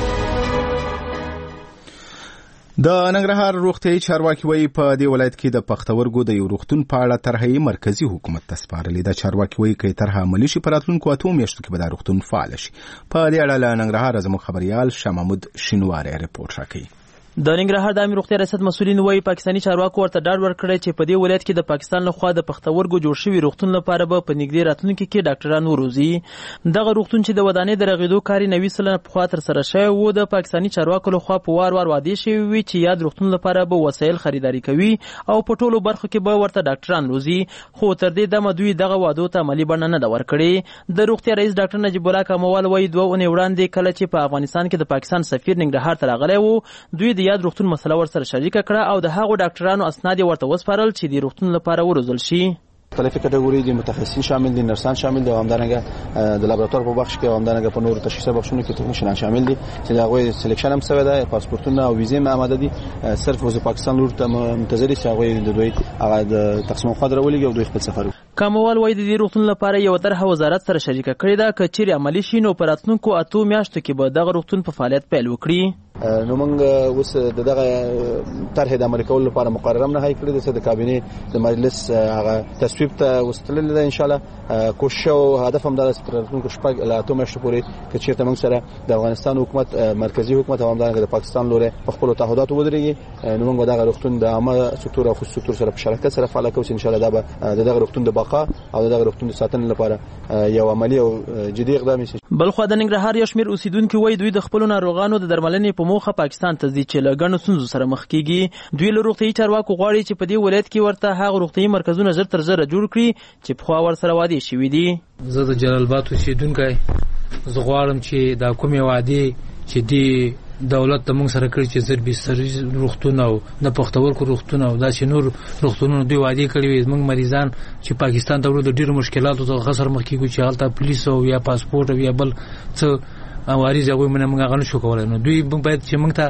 د ننګرهار روغتیايي چارواکي وایي په دې ولایت کې د پښتورګو د یو روغتون په اړه طرحه مرکزی حکومت ته سپارلې ده. چارواکي وایي که طرحه عملي شي په راتلونکو اتو میاشتو کې به دا روغتون فعال شي. په دې اړه له ننګرهار زموږ خبريال شاه محمود شینواری رپورټ راکوي. د ننګرهار د عامه روغتیا ریاست مسؤلین وایي پاکستاني چارواکو ورته ډاډ ورکړی چې په دې ولایت کې د پاکستان لخوا د پښتورګو جوړ شوي روغتون لپاره به په نږدې راتلونکي کې ډاکټران وروزي. دغه روغتون چې د ودانۍ د رغېدو کار یې نوي سلنه پخوا ترسره شوی و د پاکستاني چارواکو لخوا په وار وار وعدې شوي وي چې یاد روغتون لپاره به وسایل خریداري کوي او په ټولو برخو کې به ورته ډاکټران روزي. خو تر دې دمه دوی دغه وعدو ته عملي بڼه نه ده ورکړې. د روغتیا رئیس ډاکټر نجیب الله کاموال وایي دوه اونۍ وړاندې کله چې په افغانستان کې د پاکستان سفیر ننګرهار ته راغلی و دوی د یاد روغتون مسله سره شریکه کړه او د هغو ډاکټرانو اسناد ورته وسپارل چې د روغتون لپاره وروزل شي. مختلف کټګوري دي، متخصصین شامل دي، نرسان شامل دي او همدارنګه د لابراتوار په بخش کې او همدارنګه په نورو تشخیصي بخشونو کې تکنیشنان شامل دي چې هغه سلیکشن هم شوی دی. پاسپورتونه او ویزې هم آماده دي. صرف وز پاکستان لور ته منتظر چې هغه د دوی هغه د تقسیم خاطر ولګي او دوی خپل سفر. کاموال وایي د دې روغتون لپاره یو طرحه وزارت سره شریکه کړې ده. که چیرې عملي شي نو په راتلونکو اتو میاشتو کې به دغه روغتون په فعالیت پیل وکړي. نو موږ اوس دغه طرحه د عملي کولو لپاره مقرره نه هي کړې ده. د کابینې د مجلس هغه تصویب ته وستل ده. ان شاء الله کوشش او هدف هم د راتلونکو شپږ ل اتو میاشتو پورې چې چیرته موږ سره د افغانستان حکومت مرکزی حکومت او همدارنګه د پاکستان لوري په خپل تعهداتو ودرېږي نو موږ دغه روغتون د عامه سکتور او خصوصي سکتور سره په شراکت سره فعال کوو. ان شاء الله دا به دغه روغتون د بقا او دغه روغتون د ساتنې لپاره یو عملی او جدي اقدام شي. بلخو د ننګرهار یو شمېر اوسیدونکو وایي دوی د خپل ناروغانو د درملنې په موخه پاکستان ته ځي چې له ګڼو ستونزو سره مخ کیږي. دوی له روغتیايي چارواکو غواړي چې په دې ولایت کې ورته هغه روغتیايي مرکزونه زر تر زره جوړ کړي چې پخوا ورسره وعدې شوي دي. زه د جلال آباد اوسیدونکی زه غواړم چې دا کومې وعدې چې دی دولت ته موږ سره کړي چې زر بستر روغتون او د پښتورګو روغتون او داسې نور روغتونونو دوی وعدې کړې وي. موږ مریضان چې پاکستان ته ورو د ډېرو مشکلاتو څخه سره مخ کېږو چې هلته پولیس او یا پاسپورټ او یا بل څه عوارض هغوی موږ هغه نشو کولی. نو دوی باید چې موږ ته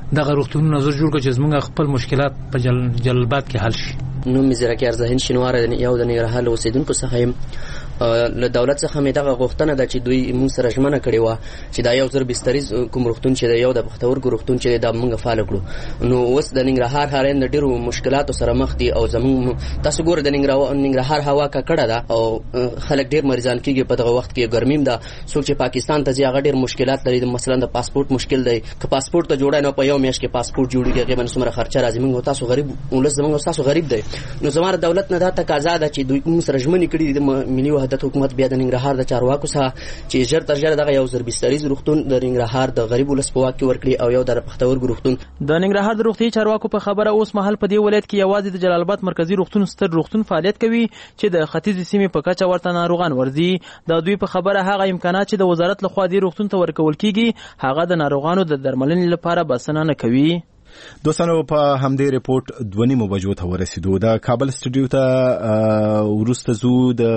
دغه روغتونونه زر جوړ کړ چې زموږ خپل مشکلات په جلالباد کې حل شي. نوم مې زیرکیار ذهین شینوار یو د ننګرهار اوسیدونکو څخه یم. له دولت څخه مې دغه غوښتنه ده چې دوی موږ سره ژمنه کړې وه چې دا یو زر بستریز کوم روغتون چې دی یو د پښتورګو روغتون چې دی دا موږ فعال کړو. نو اوس د ننګرهار ښاریان د ډېرو مشکلاتو سره مخ دي او زموږ تاسو ګورئ د ننګرهار هوا ککړه ده او خلک ډېر مریضان کېږي په دغه وخت کې ګرمیم ده. څوک چې پاکستان ته ځي هغه ډېر مشکلات لري. مثلا د پاسپورت مشکل دی که پاسپورت ته جوړه نو په یو میاشت کې پاسپورت جوړېږي هغې باندې څومره خرچه راځي. موږ تاسو غریب ولس زموږ تاسو غریب دی. نو زما د دولت نه دا تقاضا ده چې دوی موږ سره ژمنې کړي دي د ملي وحدت حکومت بیا د ننګرهار د چارواکو څخه چې ژر تر ژره دغه یو زر بستریز روغتون د ننګرهار د غریب ولس په واک کې ورکړي او یو د پښتورګو روغتون. د ننګرهار د روغتي چارواکو په خبره اوس مهال په دې ولایت کې یوازې د جلال آباد مرکزی روغتون ستر روغتون فعالیت کوي چې د ختیځې سیمې په کچه ورته ناروغان ورځي. د دوی په خبره هغه امکانات چې د وزارت لخوا دې روغتون ته ورکول کیږي هغه د ناروغانو د درملنې لپاره بسنه نه کوي. دوستانو په همدې ریپورت دوه نیمو بجو ته ورسېدو. د کابل سټوډیو ته وروسته ځو. د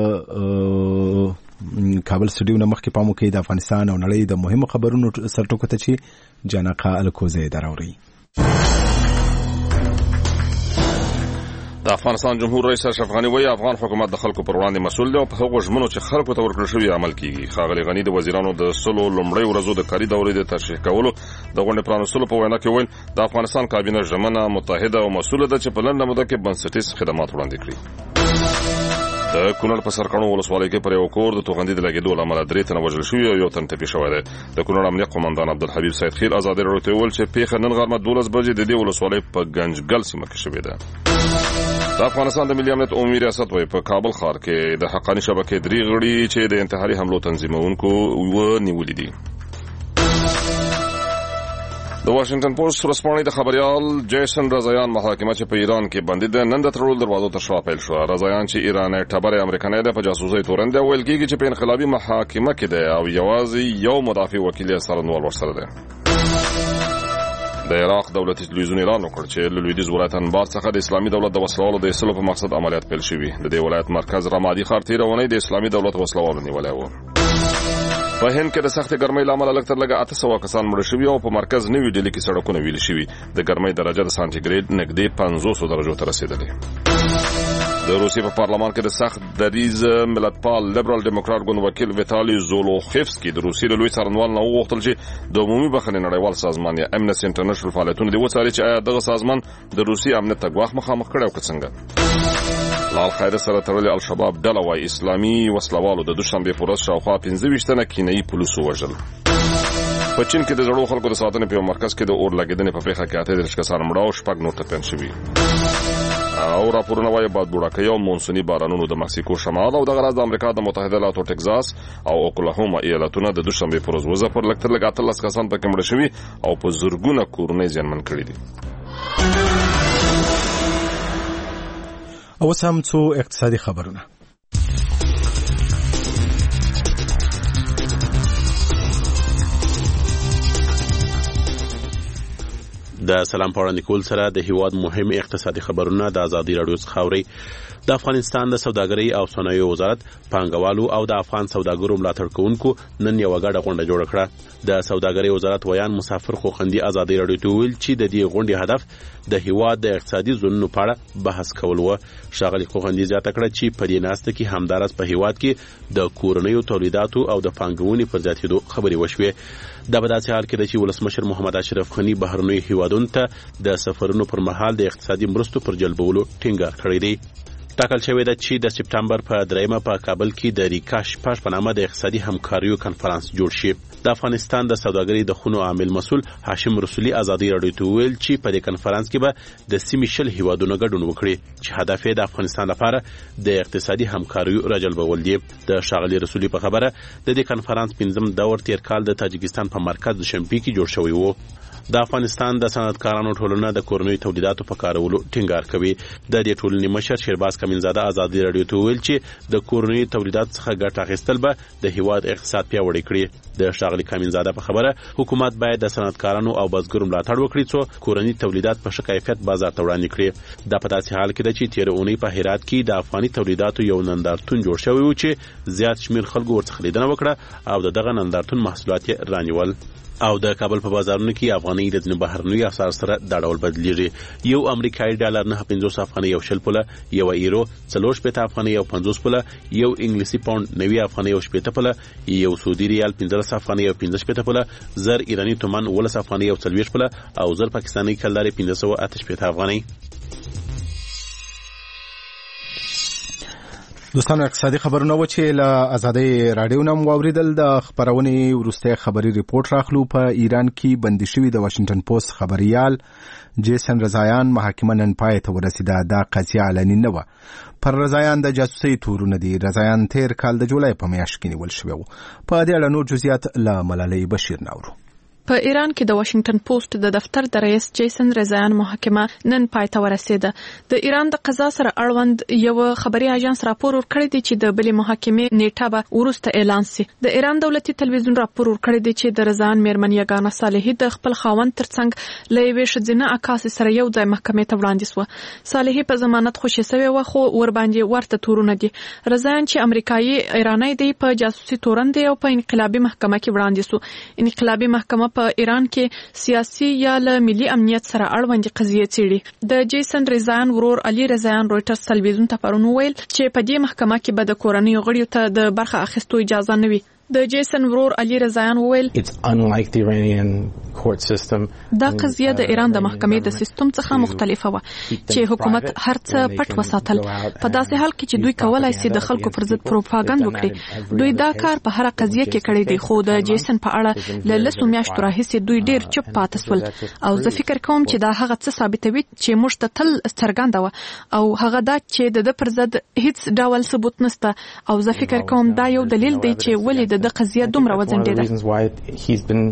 کابل سټوډیو نه مخکې پام وکړئ د افغانستان او نړۍ د مهمو خبرونو سرټکو ته چې جانقه الکوزی دراوړي. د افغانستان جمهور رئیس اشرف غنی وایي افغان حکومت د خلکو پر وړاندې مسؤل دی او په هغو ژمنو چې خلکو ته ورکړل شوي عمل کیږي. ښاغلي غني د وزیرانو د سلو لومړۍ ورځو د کاري دورې د ترشیح کولو د غونډې پرانستلو په وینا کې ویل د افغانستان کابینه ژمنه متحده او مسؤله ده چې په لنډه موده کې بنسټیز خدمات وړاندې کړي. د کونړ په سرکڼو ولسوالۍ کې پر یو کور د توغندي د لګېدو له امله درې تنه وژل شوي او یو تن ټپي شوی دی. د کونړ امنیه قومندان عبدالحبیب سید خیل ازادي راډیو ته وویل چې پیښه نن غرمه دولس بجې د دې ولسوالۍ په ګنجګل سیمه کې شوې ده. د افغانستان د ملي امنیت عمومي ریاست وایي په کابل ښار کې د حقاني شبکې درې غړي چې د انتحاري حملو تنظیمونکو ونیولي دي. د واشنگټن پوسټ ورځپاڼې د خبریال جیسن رضایان محاکمه چې په ایران کې بندي ده نن د تړلو دروازو تر شا پیل شوه. رضایان چې ایرانی ټبر امریکایی دی په جاسوسۍ تورن دی ویل کېږي چې په انقلابي محاکمه کې دی او یوازې یو مدافع وکیل یې څارنوال ورسره دی. د عراق دولتي تلویزیون اعلان وکړ چې له لویدیځ ولایت انبار څخه د اسلامي دولت د وسلوالو د ایستلو په مقصد عملیات پیل شوي. د دې ولایت مرکز رمادي ښار تېره اونۍ د اسلامي دولت وسلوالو نیولی و. په هند کې د سختې ګرمۍ له امله لږ تر لږه اته سوه کسان مړه شوي او په مرکز نوي ډیلي کې سړکونه ویلې شوي. د ګرمۍ درجه د سانټیګریډ نږدې پنځوسو درجو ته رسېدلې. د روسیې په پارلمان کې د سخت دریځ ملتپال لیبرال ډیموکرات ګوند وکیل ویتالي زولوخیفسکي د روسیې د لوی څارنوال نه وغوښتل چې د عمومي بخښنې نړیوال سازمان یا امنسټي انټرنیشنل فعالیتونه دې وڅاري چې آیا دغه سازمان د روسیې امنیت ته ګواښ مخامخ کړی او که څنګه. له القاعده سره تړلې الشباب ډله وایي اسلامي وسلوالو د دوشنبې په ورځ شاوخوا پنځه ویشت تنه کینیايي پولیس ووژل. په چین کې د زړو خلکو د ساتنې په یو مرکز کې د اور لګېدنې په پیښه کې اته دېرش کسان مړه او شپږ نور ټپیان شوي. او راپورونه وایي باد بوړکۍ او مونسوني بارانونو د مکسیکو شمال او دغه راز د امریکا د متحده ایالاتو ټکزاس او اوکلاهوما ایالتونه د دوشنبې په ورځ وځپل. لږ تر لږه اتلس کسان پکې مړه شوي او په زرګونه کورونه زیانمن کړي دي. اوس هم څو اقتصادي خبرونه. د سلام په وړاندې کول سره د هیواد مهم اقتصادي خبرونه د ازادي راډیو څخه اورئ. د افغانستان د سوداګرۍ او صنایعو وزارت پانګوالو او د افغان سوداګرو ملاتړ کوونکو نن یو غاډه غونډه جوړه کړه. د سوداګرۍ وزارت ویان مسافر خوخندي ازادي راډیو ته ویل چې د دې غونډې هدف د هیواد د اقتصادي زونونو په اړه بحث کول و. ښاغلي خوخندي زیاته کړه چې په دې ناسته کې همدارس په هیواد کې د کورنیو تولیداتو او د پانګونې پر زیاتېدو خبرې وشوې. دا په داسې حال کې ده چې ولسمشر محمد اشرف غني بهرنیو هیوادونو ته د سفرونو پر مهال د اقتصادي مرستو پر جلبولو ټینګار کړی دی. ټاکل شوې ده چې د سپټمبر په دریمه په کابل کې د ریکا شپږ په نامه د اقتصادي همکاریو کنفرانس جوړ شي. د افغانستان د سوداګرۍ د خونو عامل مسؤل هاشم رسولي ازادي راډیو ته ویل چې په دې کنفرانس کې به د سیمې شل هیوادونو ګډون وکړي چې هدف یې د افغانستان لپاره د اقتصادي همکاریو راجلبول دي. د ښاغلي رسولي په خبره د دې کنفرانس پنځم دور تیر کال د تاجکستان په مرکز دوشنبه کې جوړ شوی و. د افغانستان د صنعتکارانو ټولنه د کورنیو تولیداتو په کارولو ټینګار کوي. د دې ټولنې مشر شیرباز کمینزاده ازادي راډیو ته ویل چې د کورنیو تولیداتو څخه ګټه اخیستل به د هیواد اقتصاد پیاوړی کړي. د ښاغلي کمینزاده په خبره حکومت باید د صنعتکارانو او بزګرو ملاتړ وکړي څو کورنی تولیدات په ښه کیفیت بازار ته وړاندې کړي. دا په داسې حال کې ده چې تیر اونۍ په هرات کې د افغاني تولیداتو یو نندارتون جوړ شوی و چې زیات شمیر خلکو ورڅخه لیدنه وکړه او دغه نندارتون محصولات یې رانیول. او د کابل په بازارونو کې افغاني د ځینو بهرنیو اسعار سره دا ډول بدلیږي. یو امریکایي ډالر نه پنځوس افغاني یو شل پوله، یو ایرو څلور شپېته افغاني یو پنځوس پوله، یو انګلیسي پاوند نوي افغاني یو شپېته پوله، یو سعودي ریال پنځلس افغاني یو پنځه شپېته پوله، زر ایراني تومان ولس افغاني یو څلوېښت پوله او زر پاکستاني کلدارې پنځه سوه اته شپېته افغاني. دوستانو اقتصادي خبرونه و چې له آزادۍ راډیو نم واوریدل. د خبرونې وروستی خبري ریپورت راخلو. په ایران کې بندي شوی د واشنگټن پوسټ خبريال جیسن رضایان محاکمه نن پای ته ورسیده. دا قضیه علني نه وه. پر رضایان د جاسوسۍ تورونه دي. رضایان تیر کال د جولای په میاشت کې نیول شوی و. په دې اړه نور جزئیات له ملالۍ بشیر ناورو. په ایران کې د واشنگټن پوسټ د دفتر د رئیس جیسن رضایان محاکمه نن پای ته ورسیده. د ایران د قضا سره اړوند یو خبري اژانس راپور ورکړی دی چې د بلې محاکمې نیټه به وروسته اعلان شي. د ایران دولتي تلویزیون راپور ورکړی دی چې د رضایان میرمن یگانه صالحي د خپل خاوند ترڅنګ له یوې ښځینه عکاسې سره یو ځای محکمې ته وړاندې شوه. صالحي په ضمانت خوشي شوې وه خو ورباندې ورته تورونه دي. رضایان چې امریکایي ایرانی دی په جاسوسي تورن دی او په انقلابي محکمه کې وړاندې شو. انقلابي محکمه په ایران کې سیاسي یا له ملي امنیت سره اړوند قضیې څېړي. د جیسن رضایان ورور علي رضایان رويټرز تلویزیون ته پرون ویل چې په دې محکمه کې به د کورنۍ غړیو ته د برخه اخیستو اجازه نه وي. د جیسن ورور علي رضایان ویل دا قضیه د ایران د محکمې د سیستم څخه مختلفه وه چې حکومت هر څه پټ وساتل. په داسې حال کې چې دوی کولای شي د خلکو پر ضد پروپاګاندا وکړي. دوی دا کار په هر قضیه کې کړی دی خو د جیسن په اړه له لسو میاشتو راهیسې دوی ډیر چپ پاتې شول او زه فکر کوم چې دا هغه څه ثابتوي چې موږ ته تل څرګنده وه او هغه دا چې د پر ضد هیڅ ډول ثبوت نشته او زه فکر کوم دا یو دلیل دی چې ولې د قضیه دومره وځنډېده.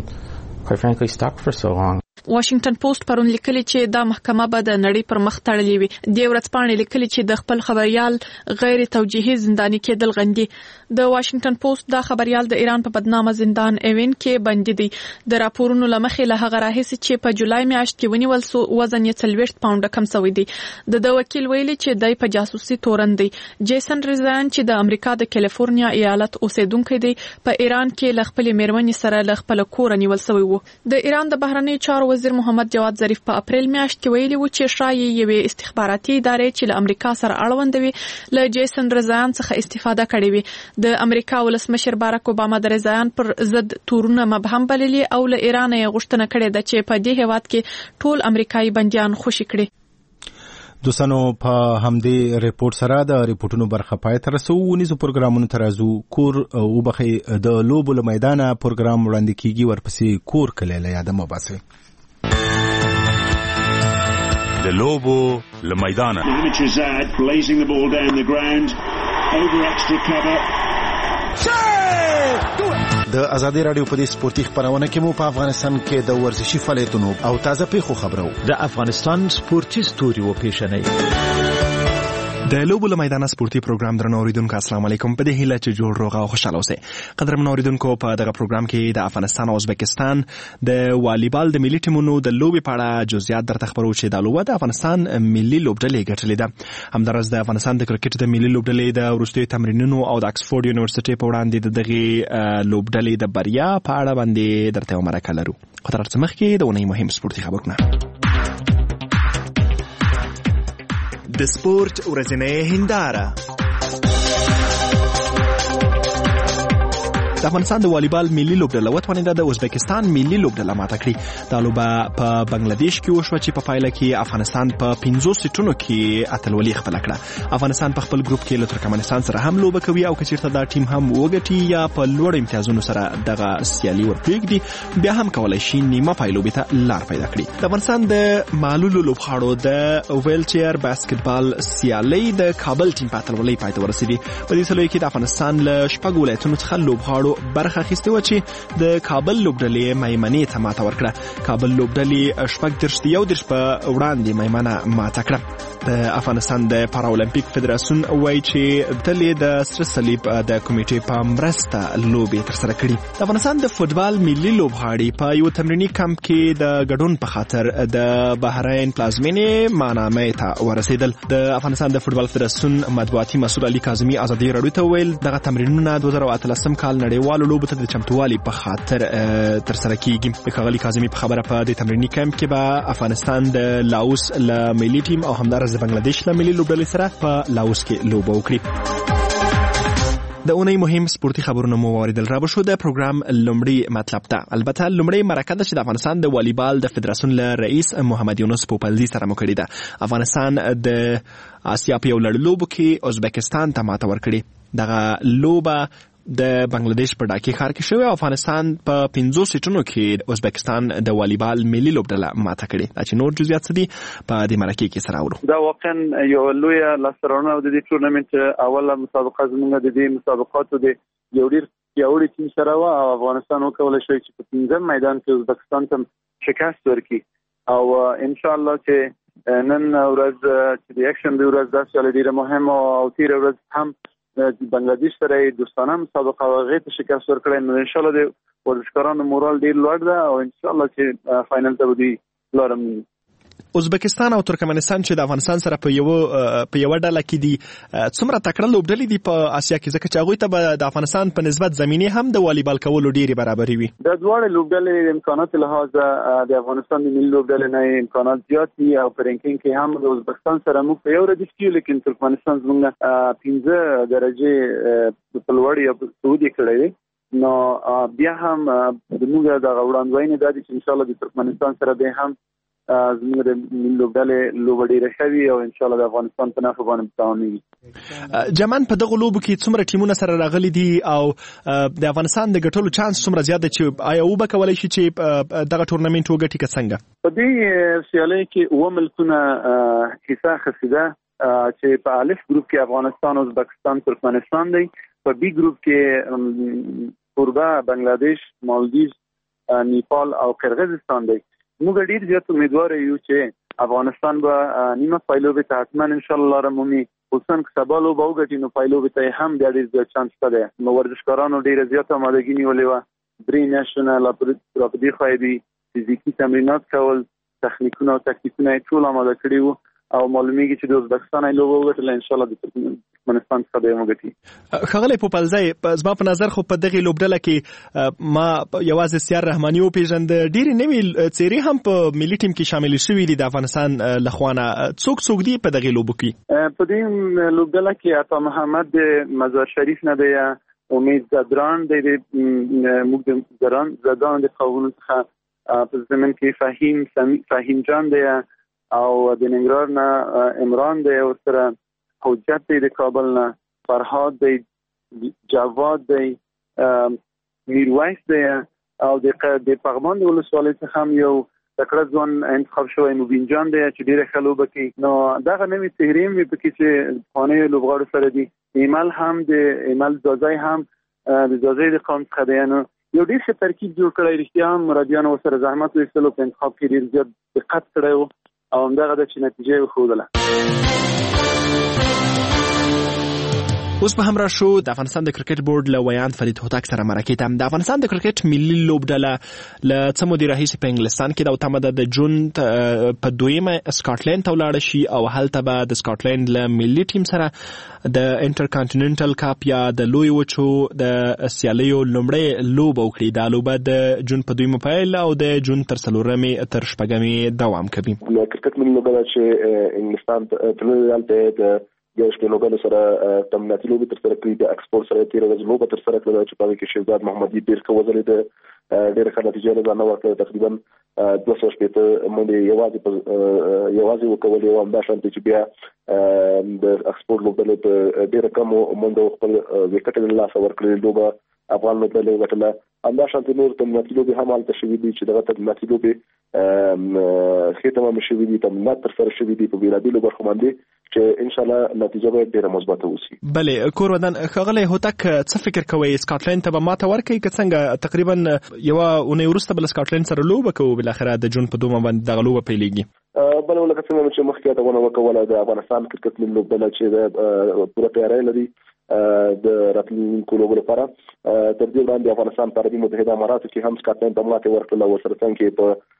واشنگټن پوسټ پرون لیکلی چې دا محکمه به د نړۍ پر مخ تړلې وي. د ورځپاڼې لیکلی چې د خپل خبريال غیر توجیهي زنداني کېدل غندي. د واشنگټن پوسټ دا خبريال د ایران په بدنامه زندان ایوین کې بندي دی. د راپورونو لمخې له هغه راهیسې چې په جولای میاشت کې ونیول سو وزن یې څلوېښت پاونډه کم شوی دی. د د وکیل ویلي چې دای په جاسوسي تورن دی. جیسن رضایان چې د امریکا د کالیفورنیا ایالت اوسیدونکی دی په ایران کې له خپل میرمنې سره له خپل کور نیول شوی وو. د ایران د بهرنیو چارو وزیر محمد جواد ظریف په اپریل میاشت کې ویلي و چې شایي یوې استخباراتي ادارې چې له امریکا سره اړوند وي له جیسن رضایان څخه استفاده کړې وي. د امریکا ولسمشر باراک اوباما د رضایان پر ضد تورونه مبهم بللي او له ایران یې غوښتنه کړې ده چې په دې هیواد کې ټول امریکایي بندیان خوشي کړي. دوستانو په همدې ریپورت سره د ریپورتونو برخه پای ته رسو. ونیزو پروګرامونو ترازو کور او بخي د لوبو له میدانه پروګرام وړاندې کیږي. ورپسې کور کله له یاده مو باسي د لوبو له میدانه. د آزادۍ راډیو په دې سپورتي خبرونه کې مو په افغانستان کې د ورزشي فعالیتونو او تازه پیښو خبرو. د افغانستان سپورتي ستوري و پیښنې د لوبو له میدانه سپورتي پروګرام درنو اوریدونکو السلام علیکم. په دې هیله چې جوړ روغ او خوشاله اوسئ. قدرمن اوریدونکو په دغه پروګرام کې د افغانستان او ازبکستان د والیبال د ملي ټیمونو د لوبې په اړه جزئیات درته خبرو چې د لوبه د افغانستان ملي لوبډلې ګټلې ده. همدارس د افغانستان د کرکټ د ملي لوبډلې د وروستیو تمرینونو او د اکسفورد یونیورسيټي په وړاندې د دغه لوبډلې د بریا په اړه باندې درته مرکه لرو. خو تر څو مخکې د ونې مهم سپورتي خبرونه. د سپورت ورځنۍ هنداره. د افغانستان د والیبال ملي لوبډله وتوانېده د ازبکستان ملي لوبډله ماته کړي. دا لوبه په بنگلادیش کې وشوه چې په پایله کې افغانستان په پنځو سیټونو کې اتلولي خپله کړه. افغانستان په خپل ګروپ کې له ترکمنستان سره هم لوبه کوي او که چېرته دا ټیم هم وګټي یا په لوړ امتیازونو سره دغه سیالي ورپرېږدي بیا هم کولی شي نیمه پای لوبې ته لار پیدا کړي. د افغانستان د معلولو لوبغاړو د ویلچیر باسکټبال سیالۍ د کابل ټیم په اتلولۍ پای ته ورسېدي. په دې سیالیو کې د افغانستان له شپږو ولایتونو څخه لوبغاړو برخه اخیستې وه چې د کابل لوبډلې میمنې ته ماته ورکړه. کابل لوبډلې شپږ دېرش د یو دېرش په وړاندې میمنه ماته کړه. د افغانستان د پاراولمپیک فدراسیون وایي چې دلې د سره صلیب د کمیټې په مرسته لوبې ترسره کړي. د افغانستان د فوټبال ملي لوبغاړي په یو تمریني کمپ کې د ګډون په خاطر د بحرین پلازمینې مانامې ته ورسېدل. د افغانستان د فوټبال فدراسیون مطبوعاتي مسؤل علي کاظمي ازادي راډیو ته ویل دغه تمرینونه دوه زره اتلسم کال نړیوال نړیوالو لوبو ته د چمتووالي په خاطر ترسره کیږي. ښاغلي کاظمي په خبره په دې تمریني کمپ کې به افغانستان د لاوس له ملي ټیم او همدارس د بنگلاديش له ملي لوبډلې سره په لاوس کې لوبه وکړي. د اونۍ مهم سپورتي خبرونه مو واوریدل. را به شو د پروګرام لومړی مطلب ته. البته لومړی مرکه ده چې د افغانستان د والیبال د فدراسیون له رئیس محمد یونس پوپلزي سره مو کړې ده. افغانستان د آسیا په یو لړلوبو کې ازبکستان ته ماته ورکړې. دغه لوبه د بنگلاديش په ډاکي ښار کې شوی. افغانستان په پنځو سیټونو کې ازبکستان د والیبال ملي لوبډله ماته کړې. دا چې نور جزئیات څه دي په دې مرکه کې سره اورو. دا واقعا یو لویه لاسته راوړنه او د دې ټورنمنت اوله مسابقه زموږ د دې مسابقاتو د یو ډیر پیاوړي ټیم سره و او افغانستان وکولای شي چې په پنځم میدان کې ازبکستان ته شکست ورکړي او ان شاء الله چې نن ورځ چې د اکشن د ورځ داسې ډیره مهمه او تیر ورځ هم د بنگلاديش سره دوستانه مسابقه واغې ته شکست ورکړي. نو ان شاء الله د ورزشکارانو مورال ډیر لوړ ده او ان شاء الله چې فائنل ته ودی لارم. ازبکستان او ترکمنستان چې د افغانستان سره په یو په یو ډله کې دي څومره تکړه لوبډلې دي په آسیا کې ځکه چې هغه ته د افغانستان په نسبت زمینی هم د والیبال کولو ډیره برابرۍ وي. د دواړو لوبډلې امکانات لحاظ د افغانستان د ملي لوبډلې نه امکانات زیات دي او په رینکینګ کې هم د ازبکستان سره موږ په یو ردیف کې لیکن ترکمنستان زموږ پنځه درجه په لوړ یا سعودي کړی نو بیا هم د موږ د وړاندوینې د دې ان شاء الله د ترکمنستان سره به هم زموږ د ملي لوبډلې لوبه ډیره شوي او ان شاء الله د افغانستان په نفع باندې متعاوني. جمان په دغه لوبو کې څومره ټیمونه سره راغلي دي او د افغانستان د ګټلو چانس څومره زیات دی چې آیا وبه کولای شي چې دغه ټورنمنت وګټي که څنګه؟ په دې سیالۍ کې اووه ملکونه حصه اخیستې چې په الف ګروپ کې افغانستان، ازبکستان، ترکمنستان دی. په بی ګروپ کې کوربه بنگلاديش، مالدیز، نیپال او قرغیزستان دی. موږ ډیر زیات امیدوار یو چې افغانستان به نیمه فایلو به حتما ان شاء الله رمومي خصوصا که سبالو به وګټي نو فایلو به هم ډیر زیات چانس شته. نو ورزشکارانو ډیر زیات آمادګي نیولې و. درې نېشنل اپراتیو خایدي فزیکی تمرینات کول، تخنیکونه او تاکتیکونه ټول آماده کړی وو او معلومیږي چې د ازبکستان لوبه وګټله ان شاء الله د ترکمنستان څخه به وګټي. ښاغلی پوپلزی زما په نظر خو په دغه لوبډله کې ما یوازې سیار رحماني وپېژند، ډېرې نوې څېرې هم په ملي ټیم کې شامل شوي دي د افغانستان له خوا نه. څوک څوک دي په دغه لوبو کې؟ په دې لوبډله کې عطا محمد د مزار شریف نه دی، امید زدران دی موږ د زدران زدان د قوانو څخه په زمین کې فهیم فهیم جان دی او د ننګرهار نه عمران دی او سره حجت دی د کابل نه، فرهاد دی، جواد دی، میرویس دی او د پغمان د ولسوالۍ څخه هم یو تکړه ځوان انتخاب شوی مبین جان دی چې ډیره ښه لوبه کوي. نو دغه نوې څهرې هم وي پکې چې پخوانیو لوبغاړو سره دي. ایمل هم د ایمل زازی هم د زازی د قوم څخه دی. نو یو ډیر ښه ترکیب جوړ کړی. رښتیا هم مربیانو ورسره زحمت وایستلو، په انتخاب کې ډیر زیات دقت کړی و او همدغه د چې نتیجه یې وښودله. اوس به هم را شو د افغانستان د کرکټ بورډ له ویان فرید هوتک سره مرکې ته. د افغانستان د کرکټ ملي لوبډله له څه مودې راهیسې په انګلستان کې د تمه ده د جون په دویمه سکاټلند ته ولاړه شي او هلته به د سکاټلند له ملي ټیم سره د انټرکانټیننټل کاپ یا د لوی وچو د سیالیو لومړی لوبه وکړي. دا لوبه د جون په دویمه پیل او د جون تر څلورمې تر شپږمې دوام کوي. کرکټ ملي لوبډله چې انګلستان تللې هلته د یو شپې لوبډلو سره تمریناتي لوبې ترسره کړي. د اکسپورټ سره تېره ورځ لوبه ترسره کړله چې په هغې کې شهزاد محمدي ډېر ښه وځلېده، ډېره ښه نتیجه یې له ځانه ورکړه. تقریبا دوه سوه شپېته منډې یوازې په یوازې وکولې او همداشانتې چې بیا د اکسپورټ لوبډلې په ډېره کمو منډو خپل وکټ له لاسه ورکړې. لوبه افغان لوبډلې وګټله. همداشانتې نور تمریناتي لوبې هم هلته شوي دي چې دغه تمریناتي لوبې ښې تمامې شوي دي، تمرینات ترسره شوي دي په بېلابېلو برخو باندې چې ان شاء الله نتیجه به ډیره مثبته وسی. بله کور ودان ښاغلی هوتک څه فکر کوئ سکاټلند ته به ماته ورکړي که څنګه؟ تقریبا یوه اونۍ وروسته به له سکاټلند سره لوبه کوو، بالاخره د جون په دومه باندې دغه لوبه پیلېږي. بله لکه څنګه چې مخکې یادونه وکوله د افغانستان کرکټ ملي لوبډله چې د پوره تیاری لري د راتلونکو لوبو لپاره. تر دې وړاندې افغانستان په عربي متحده اماراتو کې هم سکاټلند ته ماتې ورکړله، ورسره څنګ کې په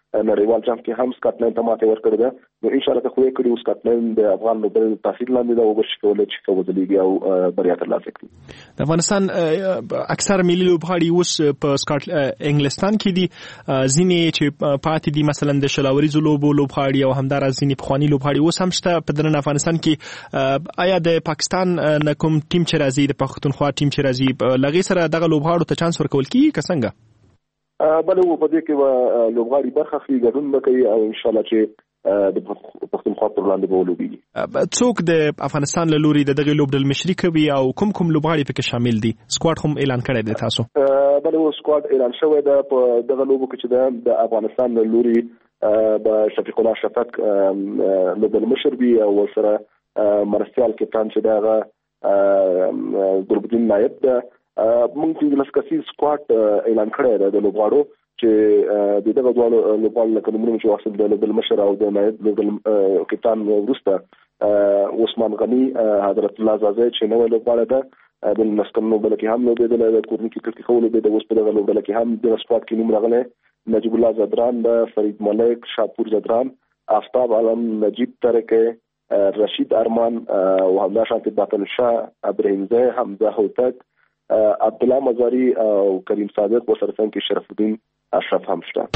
نړیوال جام کې هم سکاټلند ته ماته ورکړه ده. نو ان شاء الله که خو یې کړي سکاټلند د افغان نوبل تاثیر لاندې دا وبشي کولای چې کوزلېږي او بریا ترلاسه کړي. د افغانستان اکثر ملي لوبغاړي اوس په سکاټ انګلستان کې دي، ځینې چې پاتې دي مثلا د شلاوريزو لوبو لوبغاړي او همدارس ځینې پخواني لوبغاړي اوس هم شته په درن افغانستان کې. آیا د پاکستان نه کوم ټیم چې راځي، د پښتونخوا ټیم چې راځي، لغې سره دغه لوبغاړو ته چانس ورکول کیږي که څنګه؟ بله و په دې کې به لوبغاړي برخه اخلي، ګډون به کوي او انشاءالله چې د پښتونخوا پر وړاندې به ولوبېږي. څوک د افغانستان له لوري د دغې لوبډل مشري کوي او کوم کوم لوبغاړي پکې شامل دي؟ سکواډ هم اعلان کړی دی تاسو؟ بله و سکواډ اعلان شوی ده په دغه لوبو کې چې ده د افغانستان له لوري به شفیق الله شفق لوبډل مشر وي او ورسره مرستیال کپتان چې ده هغه ګربدین نایب ده. موږ پنځلس کسیز سکواډ اعلان کړی دی د لوبغاړو چې د دغه دواړو لوبغاړو لکه نومونه چې واصل د لوبډل مشر او د نایب لوبډل کپتان وروسته عثمان غني، حضرت الله زازی چې نوی لوبغاړی ده د مسکن لوبډل کې هم لوبېدلی ده، کورني کې کرکټ ښه ولوبېده. اوس په دغه لوبډل کې هم دغه سکواډ کې نوم راغلی نجیب الله زدران ده، فرید ملک، شاپور زدران، آفتاب عالم، نجیب ترکه، رشید ارمان او همداشان باطل شاه، ابراهیم زی، حمزه هوتک، عبدالله مزاری او کریم صادق و سرسنگ کې شرف الدین اشرف هم شته.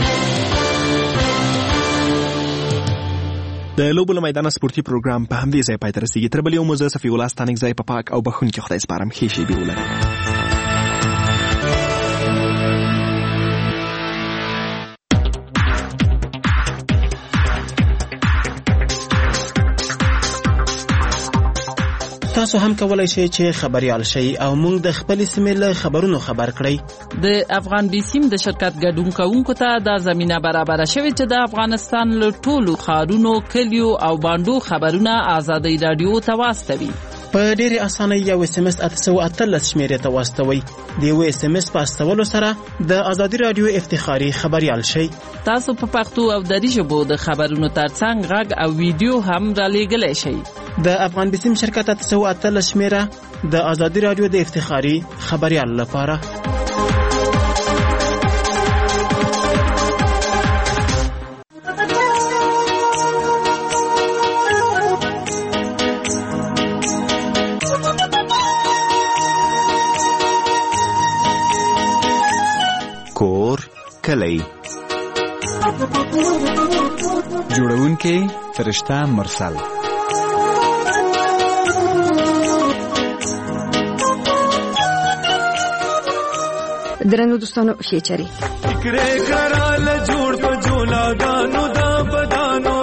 د لوبو له میدان سپورتي پروګرام په همدې ځای پای ته رسیږي. تر بل یو مو زه صفي الله ستانک ځای په پاک او بخښونکي خدای سپارم. ښې شېبې ولرئ. تاسو هم کولای شئ چې خبريال شئ او موږ د خپل سیمې له خبرونو خبر کړئ. د افغان بیسیم د شرکت ګډون کوونکو ته د زمينه برابر شوی چې د افغانستان له ټولو ښارونو، کلیو او باندو خبرونه آزادۍ رادیو ته واستوي. په ډېر اسانه یو اس ام اس اته سوه اتلس شمیرې ته واستوي. د یو اس ام اس په استولو سره د آزادۍ رادیو افتخاري خبريال شئ. تاسو په پښتو او دری ژبو د خبرونو ترڅنګ غږ او ویډیو هم را لېږلی شئ. د افغان بیسیم شرکت اته سوه اتلس شمیره د آزادۍ رادیو د افتخاري خبريال لپاره. کور کلی جوړونکي فرشته مرسل. درنو دوستانو ښې چارې. فکرې کراله جوړ په جولاګانو دا بدانو.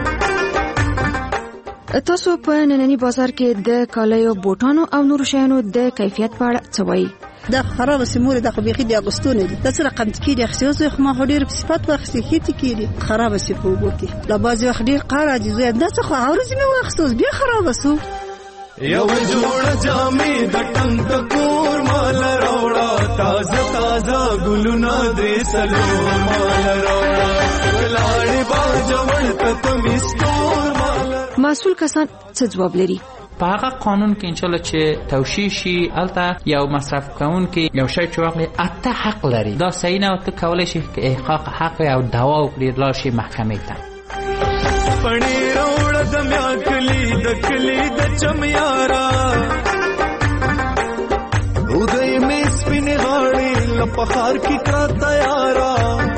تاسو په نننی بازار کې د کالیو، بوټانو او نورو شیانو د کیفیت په اړه څه وایي؟ دا خراب سیمور د خو بيخي د اگستونه دي. د سره قمت کې د اخصیص خو ما هډیر په صفات واخستې هیڅ کې خراب سي په وګورتي. لا بازي وخت ډیر قاره دي زه د څه خو اورز مې واخصوص بیا خراب وسو. یو جوړ جامې د ټنګ د کور مال راوړه، تازه تازه ګلونه دې سلو مال راوړه، ولاړې باجوړ ته مستور مال. مسؤل کسان څه جواب لري؟ په هغه قانون کې انشالله چې توشیح شي الته یو مصرف کوونکی یو شی چې واخلي اته حق لري. دا صحیح نه، ته کولی شي که احقاق حق او دعوا وکړي لاړ شي محکمې ته. پړې راوړه د میا کلی د کلی د چمیارا، ودې مې سپینې غاړې له پخار کې کړه تیارا.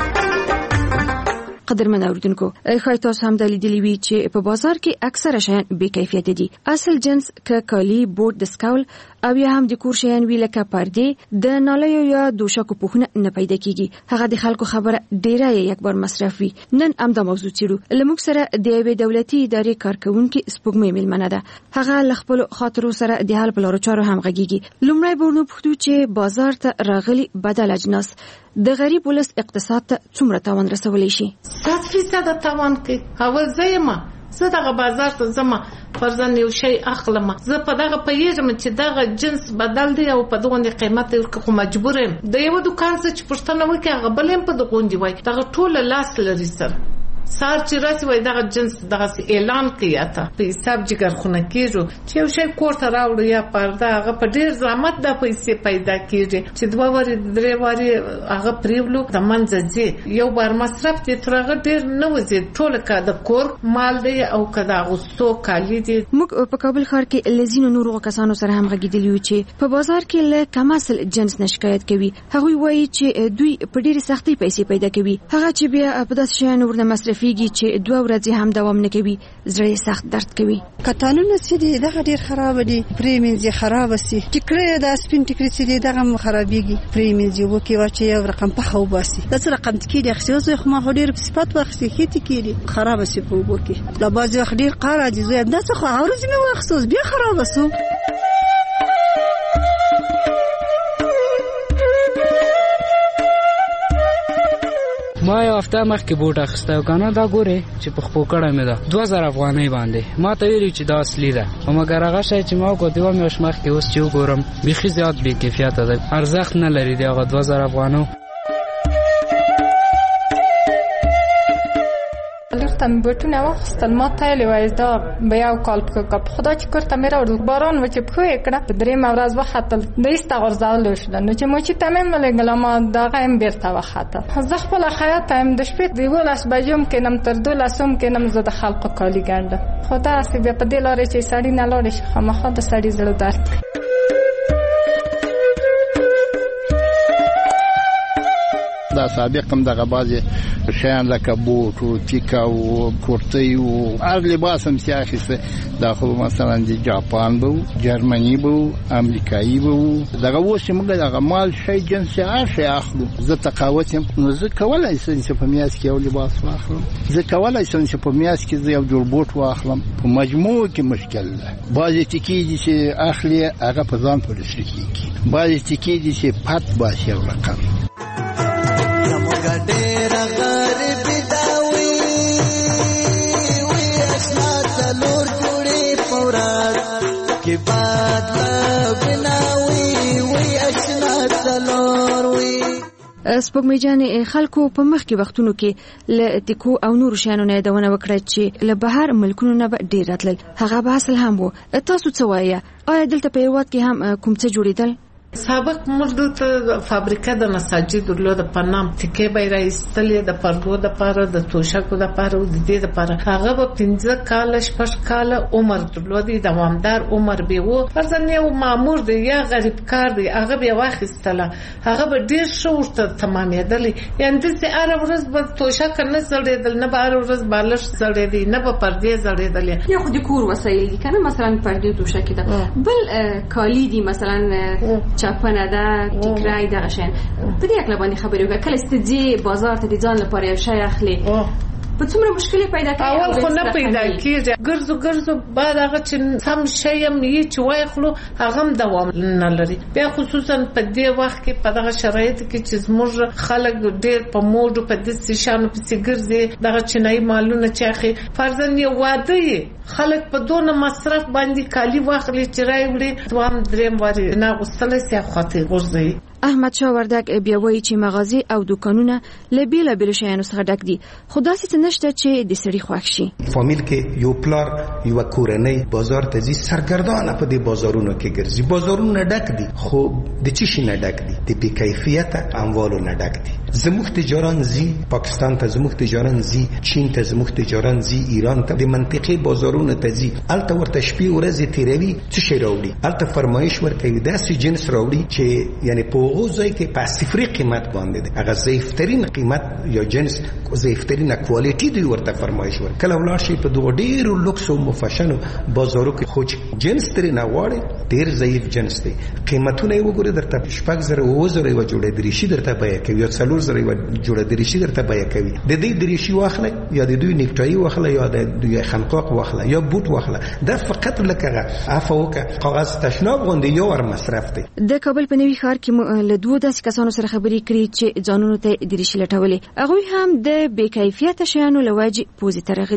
قدرمن اوریدونکو، ښایي تاسو هم د لیدلي وي چې په بازار کې اکثره شیان بې کیفیته دي. اصل جنس که کالي، بوټ د سکول او یا هم د کور شیان وی لکه پردې د نالیو یا دوشکو پوښونه نه پیدا کیږي. هغه د خلکو خبره ډیره یک بار مصرف وي. نن هم دا موضوع چیرو. لموږ سره د یوې دولتي ادارې کارکونکي سپوږمۍ میلمنه ده. هغه له خپل خاطرو سره د حل په لارو چارو هم غږیږي. لومړی به نو پوښتو چې بازار ته راغلي بدل اجناس د غریب ولس اقتصاد ته څومره تاوان رسولی شي؟ صد فیصد تاوان کوي. اول زه یم زه دغه بازار ته ځم، فرضاً یو شی اخلم، زه په دغه پوهېږم چې دغه جنس بدل دی او په دغه قیمت ورکړم، خو مجبور یم. د یو دکان څخه چې پوښتنه وکړي هغه بل هم په دغه غونډې وایي، دغه ټول لاس لري سره سار چې راسي وای دغه جنس دغه اعلان کوي اته په حساب جګر خونه کیږي چې یو شی کوړه راوړو یا پرده هغه په ډیر زحمت د پیسې پیدا کیږي چې دوه وری درې وری هغه پریولو د منځ یو بار مصرف دي ترغه ډیر نه وځي ټول کا د کور مال دی او کدا غوستو کالی دي. موږ په کابل ښار کې لزینو نورو کسانو سره هم غږیدلی و چې په بازار کې له کم اصل جنس نشکایت کوي. هغوی وایي چې دوی په ډیره سختۍ پیسې پیدا کوي، هغه چې بیا په داسې شیانو ورنه مصرفيږي چې دوه ورځې هم دوام نه کوي. زړه سخت درد کوي. کتانونه چې دي دغه ډیر خراب دي، پریمینځي خراب سي، ټیکره د سپین ټیکری چې دي دغه خرابيږي. پریمینځي وکي واچي یو رقم په خو باسي د څه رقم تکي دي خصوصي خو ما ډیر په صفات وخت کې تکي دي خراب سي په وکي لا باز وخت ډیر قاره دي زه د څه خو اورز نه وخصوص بیا خراب سو. ما یو هفته مخکې بوټ اخیستی و کنه دا ګورې چې په خپو کړی مې ده دوه زره افغانۍ باندې ما ته ویلي چې دا اصلي ده خو مګر هغه شی چې ما وکړ دوه میاشت مخکې اوس چې وګورم بیخي زیات بې کیفیته ده ارزښت نه لري د هغه دوه زره افغانو. تم بوټونه واخیستل ما ته یې وایي دا به یو کال په خدا چې کور ته مې راوړل باران و چې پښو یې کړه په درېیمه ورځ وختل د ایسته غورځول شول نو چې مو چې ته مې ولېږله ما دغه هم بیرته وختل. زه خپله خیاطه یم د شپې د یولس بجو هم کینم تر دولس هم کینم زه د خلقو کالي ګنډم خو داسې بیا په دې لارې چې سړي نه لاړې شي خامخا د سړي زړه درد کوي. دا سابق هم دغه بعضې شیان لکه بوټ او تیکه او کورتۍ او هر لباس هم چې اخیسته دا خو مثلا د جاپان به و جرمني به و امریکایي به و دغه اوس چې موږ دغه مال شی جنس هر شی اخلو. زه تقاوت یم نو زه کولی شم چې په میاشت کې یو لباس واخلم، زه کولی شم چې په میاشت کې زه یو جوړ بوټ واخلم. په مجموع کې مشکل ده. بعضې ټکي دي چې اخلي هغه په ځان پورې سره کېږي، بعضې ټکي دي چې پت باسي یو رقم. ډېر غریب داوي وي اسنا تلور جوړي پورات کې باد بناوي وي اسنا تلور وي. سپوږمۍ جانې خلکو په مخکې وختونو کې له ټیکو او نورو شیانو نه یادونه وکړه چې له بهر ملکونو نه به ډېر راتلل. هغه به اصل هم و. تاسو څه وایه؟ آیا دلته په هېواد کې هم کوم څه جوړېدل؟ سابق موږ دلته فابریکه د نساجي درلوده په نام تکې به یې راایستلې د پردو دپاره د توشکو دپاره او د دې دپاره هغه به پنځه کاله شپږ کاله عمر درلودی دوامدار عمر به و. فرضاً یو مامور دی یا غریب کار دی هغه به واخیستله هغه به ډېر ښه ورته تمامېدلی یعنې داسې هره ورځ به توشکه نه زړېدل نه به هره ورځ بالښت زړېدی نه به پردې زړېدلې. یا خو د کور وسایل دي که نه مثلا پردې توشکې ده بل کالي دي مثلا چاپنه ده ټیکرای دغه شیان په دې اړه باندې خبرې وکړه. کله چې ځې بازار ته د ځان لپاره یو شی اخلي په څومره مشکلې پیدا کوي؟ اول خو نه پیدا کېږي ګرځو ګرځو بعد هغه چې سم شی هم یې چې واخلو هغه هم دوام نه لري. بیا خصوصا په دې وخت کې په دغه شرایطو کې چې زموږ خلک ډېر په موډو په داسې شیانو پسې ګرځي دغه چینایي مالونه چې اخلي فرضاً یو واده یې خلک په دونه مصرف باندې کالي واخلي چې راوړي دوام درېیم واري نه اغوستلی سي خواته غورځوي. احمد شاه وردګ بیا وایي چې مغازې او دوکانونه له بېلابېلو شیانو څخه ډک دي خو داسې څه نشته چې د سړي خوښ شي. فامیل کې یو پلار یوه کورنۍ بازار ته ځي سرګردانه په دې بازارونو کې ګرځي بازارونه ډک دي خو د څه شي نه ډک دي؟ د بې کیفیته اموالو نه ډک دي. زموږ تجاران ځي پاکستان ته، زموږ تجاران ځي چین ته، زموږ تجاران ځي ایران ته، د منطقې بازارونه ته ځي هلته ورته شپې ورځې تېروي څه شی راوړي هلته فرمایش ورکوي داسې جنس راوړي چې یعنې په هغو ځای کې په صفري قیمت باندې دی هغه ضعیفترین قیمت یا جنس ضعیفترینه کوالټي دوی ورته فرمایش ورکوي. کله ولاړ شي په دغو ډېرو لوکس او مفشنو بازارو کې خو جنس ترې نه غواړي ډېر ضعیف جنس دی. قیمتونه یې وګورئ درته شپږ زره اووه زره یوه جوړه دریشي درته بیه کوي یا څلور زره یوه جوړه دریشي درته بیه کوي. د دې دریشي واخله یا د دوی نیکټایي واخله یا د دوی خنقاق واخله یا بوټ واخله دا فقط لکه عفو وکړه کاغذ تشناب غوندې یو ور مصرف دی. د کابل په نوي ښار کې له دوه داسې کسانو سره خبرې کړې چې ځانونو ته دریشي لټولې هغوی هم د بې کیفیته شیانو له وجې پوزې ته راغلي.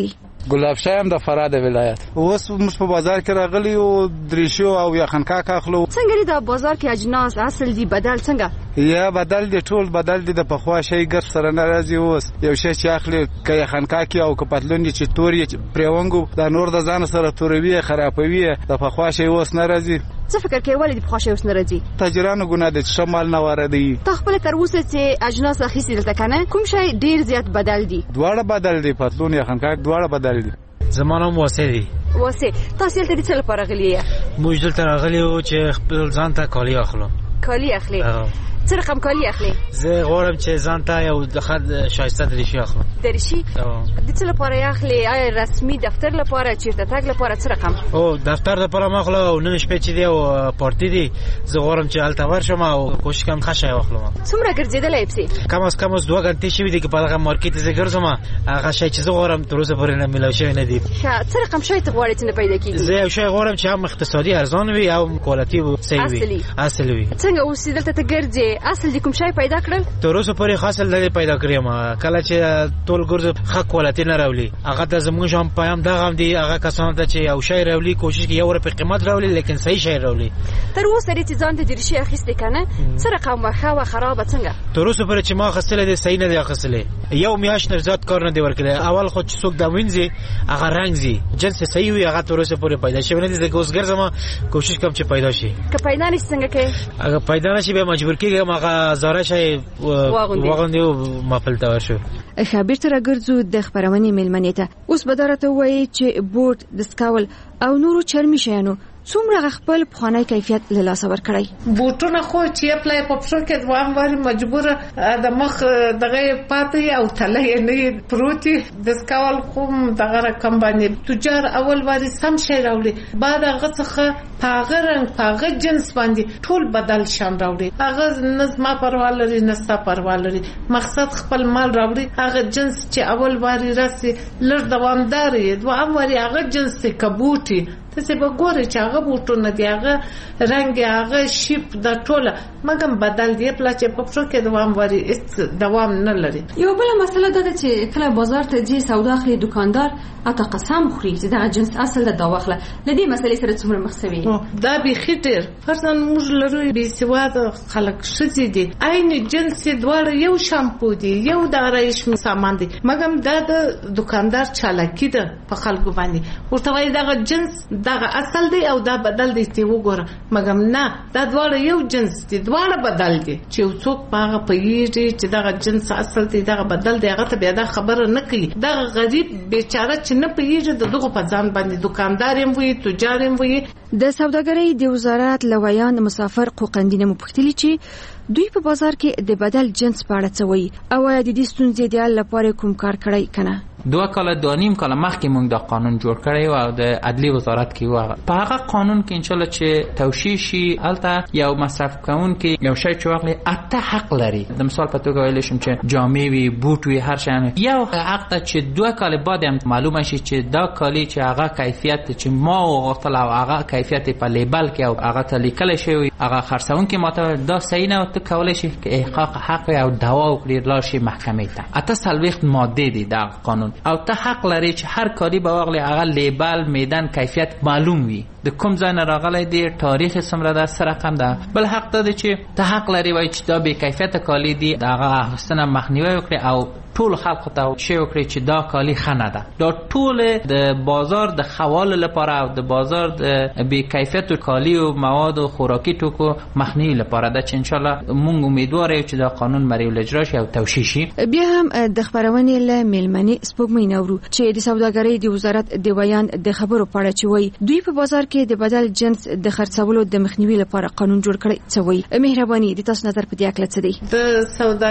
ګلاب شاه د فراه د ولایت. اوس موږ په بازار کې راغلی او دریشو او یا خنکاک اخلو. څنګه د بازار کې اجناس اصل دي بدل څنګه؟ یا بدل دي ټول بدل دي د پخوا شي ګر سره ناراضي. اوس یو شی چې اخلي کې خنکاک او کپتلون چې توري پرېونګو د نور د ځان سره توروي خرابوي د پخوا شي اوس ناراضي. څه فکر کوي ولې د پخوا شي اوس ناراضي؟ تاجرانو ګناه دي شمال نه واردي. ته خپل تر اوسه چې اجناس اخیستي دلته کنه کوم شی ډیر زیات بدل دي؟ دواړه بدل دي، پتلون یا خنکاک دواړه بدل دي. زمانه مو واسه دي واسه. تاسو دلته څه لپاره غلي یې؟ موږ دلته راغلي او چې خپل ځان ته کالي اخلو. کالي اخلي؟ څه رقم کالي اخلي؟ زه غواړم چې ځان ته یو د خد شایسته دریشي اخلم. دریشي؟ د څه لپاره اخلي؟ آیا رسمي دفتر لپاره چیرته تګ لپاره څه رقم؟ او دفتر لپاره ماخله او نن شپه چې دی او پارتی دی زه غواړم چې الته ورشم او کوشش کوم خشه واخلم. څومره ګرځیدلې پسې؟ کم از کم اوس دوه غنټې شوې دي چې په هغه مارکیټ زه ګرځم. هغه شی چې زه غواړم تر اوسه پورې نه ملاوي شوی نه دی. څه رقم شی ته غواړې چې نه پیدا کیږي؟ زه یو شی غواړم چې هم اقتصادي ارزان وي او کوالټي وي صحیح وي. اصل وي. څنګه اوس دلته ته ګرځې اصل دي کوم شی پیدا کړل؟ تر اوسه پورې خاصل نه پیدا کړم. کله چې ټول ګرځ ښه کوالټي نه راولي هغه ته زموږ هم پیام دغه هم دي هغه کسان ته چې یو شی راولي کوشش کوي یو په قیمت راولي لیکن صحیح شی راولي. تر اوسه دې ځان ته دریشي اخیستې کنه څه رقم واخه او خراب څنګه؟ تر اوسه پورې چې ما خسلې دي صحیح نه دي اخیستلې. یو میاش نه زیات کار نه دی ورکړی. اول خو چې څوک د وینځي هغه رنگ زی جنس صحیح وي هغه تر اوسه پورې پیدا شي نه دي. زه ګوزګر زما کوشش کوم چې پیدا شي. که پیدا نشي څنګه کې؟ هغه پیدا نشي به مجبور کیږم هغه زاره شي واغوندي او ماپل تا ورشو. خبر تر ګرځو د خبرونې ملمنې ته اوس بدارته وایي چې بوټ د سکاول او نورو چرمي شیانو څومره خپل پخوانی کیفیت له لاسه ورکړی. بوټونه خو چې خپل په پښو کې دوام واري مجبور د مخ دغه پاتې او تلې نه پروتي د سکاول کوم دغه رقم باندې تجار اول واري سم شي راوړي بعد هغه څخه پاغه رنگ پاغه جنس باندې ټول بدل شان راوړي. هغه نظم پروا لري نستا پروا لري مقصد خپل مال راوړي. هغه جنس چې اول واري راسي لږ دوامدار وي دوام واري هغه جنس کبوټي ته به ګوري چې هغه بوټونه دی هغه رنگ هغه شیپ د ټوله مګم بدل دی پلا چې په پښو کې دوام واري دوام نه لري. یو بل مسله ده چې کله بازار ته ځي سودا اخلي دکاندار اته قسم خوري چې دا جنس اصل د داخله لدی مسلې سره څومره مخسوي. دا به خټر فرضاً موږ لرو به سواد خلک شزي دي عین جنس دواړه یو شامپو دي یو د آرایش سامان دي مګم دا د دکاندار چالاکی ده په خلکو باندې ورته وایي دا جنس دغه اصل دی او دا بدل دی تی وګوره مګم نه دا دواړه یو جنس دي دواړه بدل دي چې څوک پاغه پیږي چې دغه جنس اصل دی دغه بدل دی هغه ته بیا دا خبره نه کوي. دغه غریب بیچاره چې نه پیږي د دغه په ځان باندې دکاندار هم وي تجار هم وي. د سوداګرۍ د وزارت لویان مسافر قوقندینه مو پختلی چې دوی په بازار کې د بدل جنس په اړه څه وایي او د دې ستونزې د حل لپاره کوم کار کړی کنه. دوه کال دوه نیم کال مخکې موږ د قانون جوړ کړی او د عدلی وزارت کې و په هغه قانون کې ان شاء الله چې توشیح شي الته یو مصرف کوونکی یو شی چې واخلي اته حق لري. د مثال په توګه ویل شم چې جامې وي بوټ وي هر شی یو حق ته چې دوه کال بعد هم معلومه شي چې دا کالی چې هغه کیفیت چې ما وغوښتل او هغه کیفیت په لیبل کې او هغه ته لیکل شوی هغه خرڅونکي ماته دا صحیح نه ته کولای شي چې احقاق حق او دعوا وکړي راشي محکمې ته. اته سلويخت ماده دي د قانون او ته حق لري چې هر کاری به واغلی هغه لیبل میدان کیفیت معلوم وي د کوم ځای نه راغلی دی تاریخ سمره ده سره رقم ده. بل حق ده چې ته حق لري وای چې دا به کیفیت کالی دی هغه اخستنه مخنیوي وکړي او ټول خلکو ته شی وکړي چې دا کالی خنه ده. دا ټول د بازار د خوال لپاره او د بازار د بی کیفیت کالی او مواد او خوراکي توکو مخنیوي لپاره ده چې ان شاء الله مونږ امیدوار یو چې دا قانون مریول اجرا شي او توشیح شي. بیا هم د خبرونې له ملمنې سپوږمۍ نورو چې د سوداګرۍ د وزارت د ویان د خبرو په اړه چې وایي دوی په بازار کې د بدل جنس د خرڅولو د مخنیوي لپاره قانون جوړ کړی څه وایي. مهرباني د تاسو نظر په دې اړه څه دی؟ د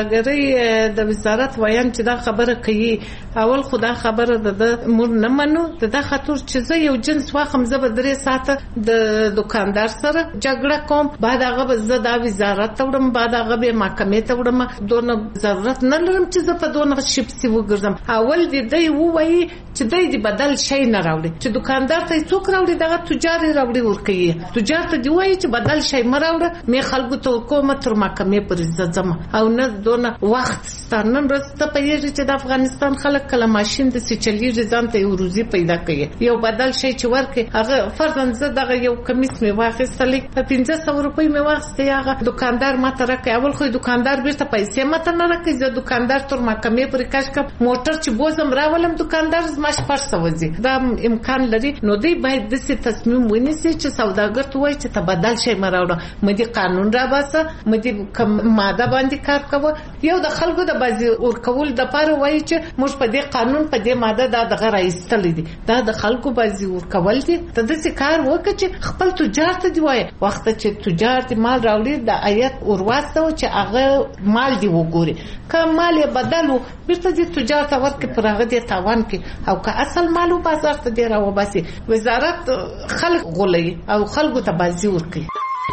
سوداګرۍ د وزارت ویان چې دا خبره کوي اول خدا خبره ده مور نه منو د خاطر چې زه یو جنس واخم زه به درې ساعته د دکاندار سره جګړه کوم بعد هغه زه د وزارت ته وړم بعد هغه به محکمې ته وړم دونه ضرورت نه لرم چې زه په دونه شپسي وګرځم. اول دې دی وایي چې دې بدل شي نه راوړي چې دکاندار ته څوک راوړي دغه تجار راوړي ورکوي تجار ته دی وایي چې بدل شي مراوړه مې خلکو ته کومه تر محکمې پر عزت زما او نه دونه وخت ستانه رسته په پېږي چې د افغانستان خلک کله ماشين د سچلېږي ځان ته یو روزي پیدا کوي یو بدل شي چې ورکه هغه فرضاً زه دغه یو کمیس می واخیستلې په پنځه سوه روپۍ می واخیستې هغه دکاندار ماته راکړي اول خو دکاندار بیرته پیسې ماته نه راکړي زه دکاندار تر محکمې پورې کش کړم موټر چې بوزم راولم دکاندار زما شپږ سوه ځي دا امکان لري نو دوی باید داسې تصمیم ونیسي چې سوداګر ته وایي چې ته بدل شی مه راوړه مدې قانون راباسه مدې ماده باندې کار کوه یو د خلکو د بازي ورکول دپاره وایي چې موږ په دې قانون په دې ماده دا دغه راایستلی دي دا د خلکو بازي ورکول دي ته داسې کار وکړه چې خپل تجار ته دې وایي وخت چې تجار دې مال راوړي د ایت ورواستوه چې هغه مال دې وګوري که مال یې بدل و بیرته دې تجار ته ورکړي پر هغه دې تاوان کړي او که اصل مال و بازار ته دې راوباسي وزارت خلک غولوي او خلکو ته بازي ورکوي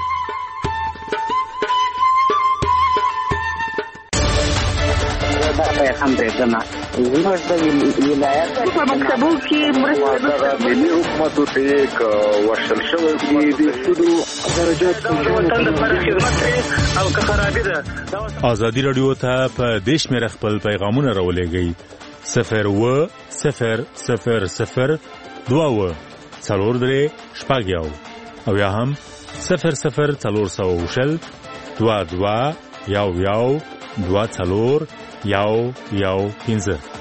هم درېدمه زموږ د ولایت په مکتبو کې مرسته ملي حکومتو ته یې ورشل شوی دي د سودو درجات او که خرابي ده ازادي رادیو ته په دې شمېره خپل پیغامونه راولېږئ صفر اووه صفر صفر صفر دوه اووه څلور درې شپږ یو او یا هم صفر صفر څلور سوه شل دوه دوه یو یو دوه څلور یو یو پنځه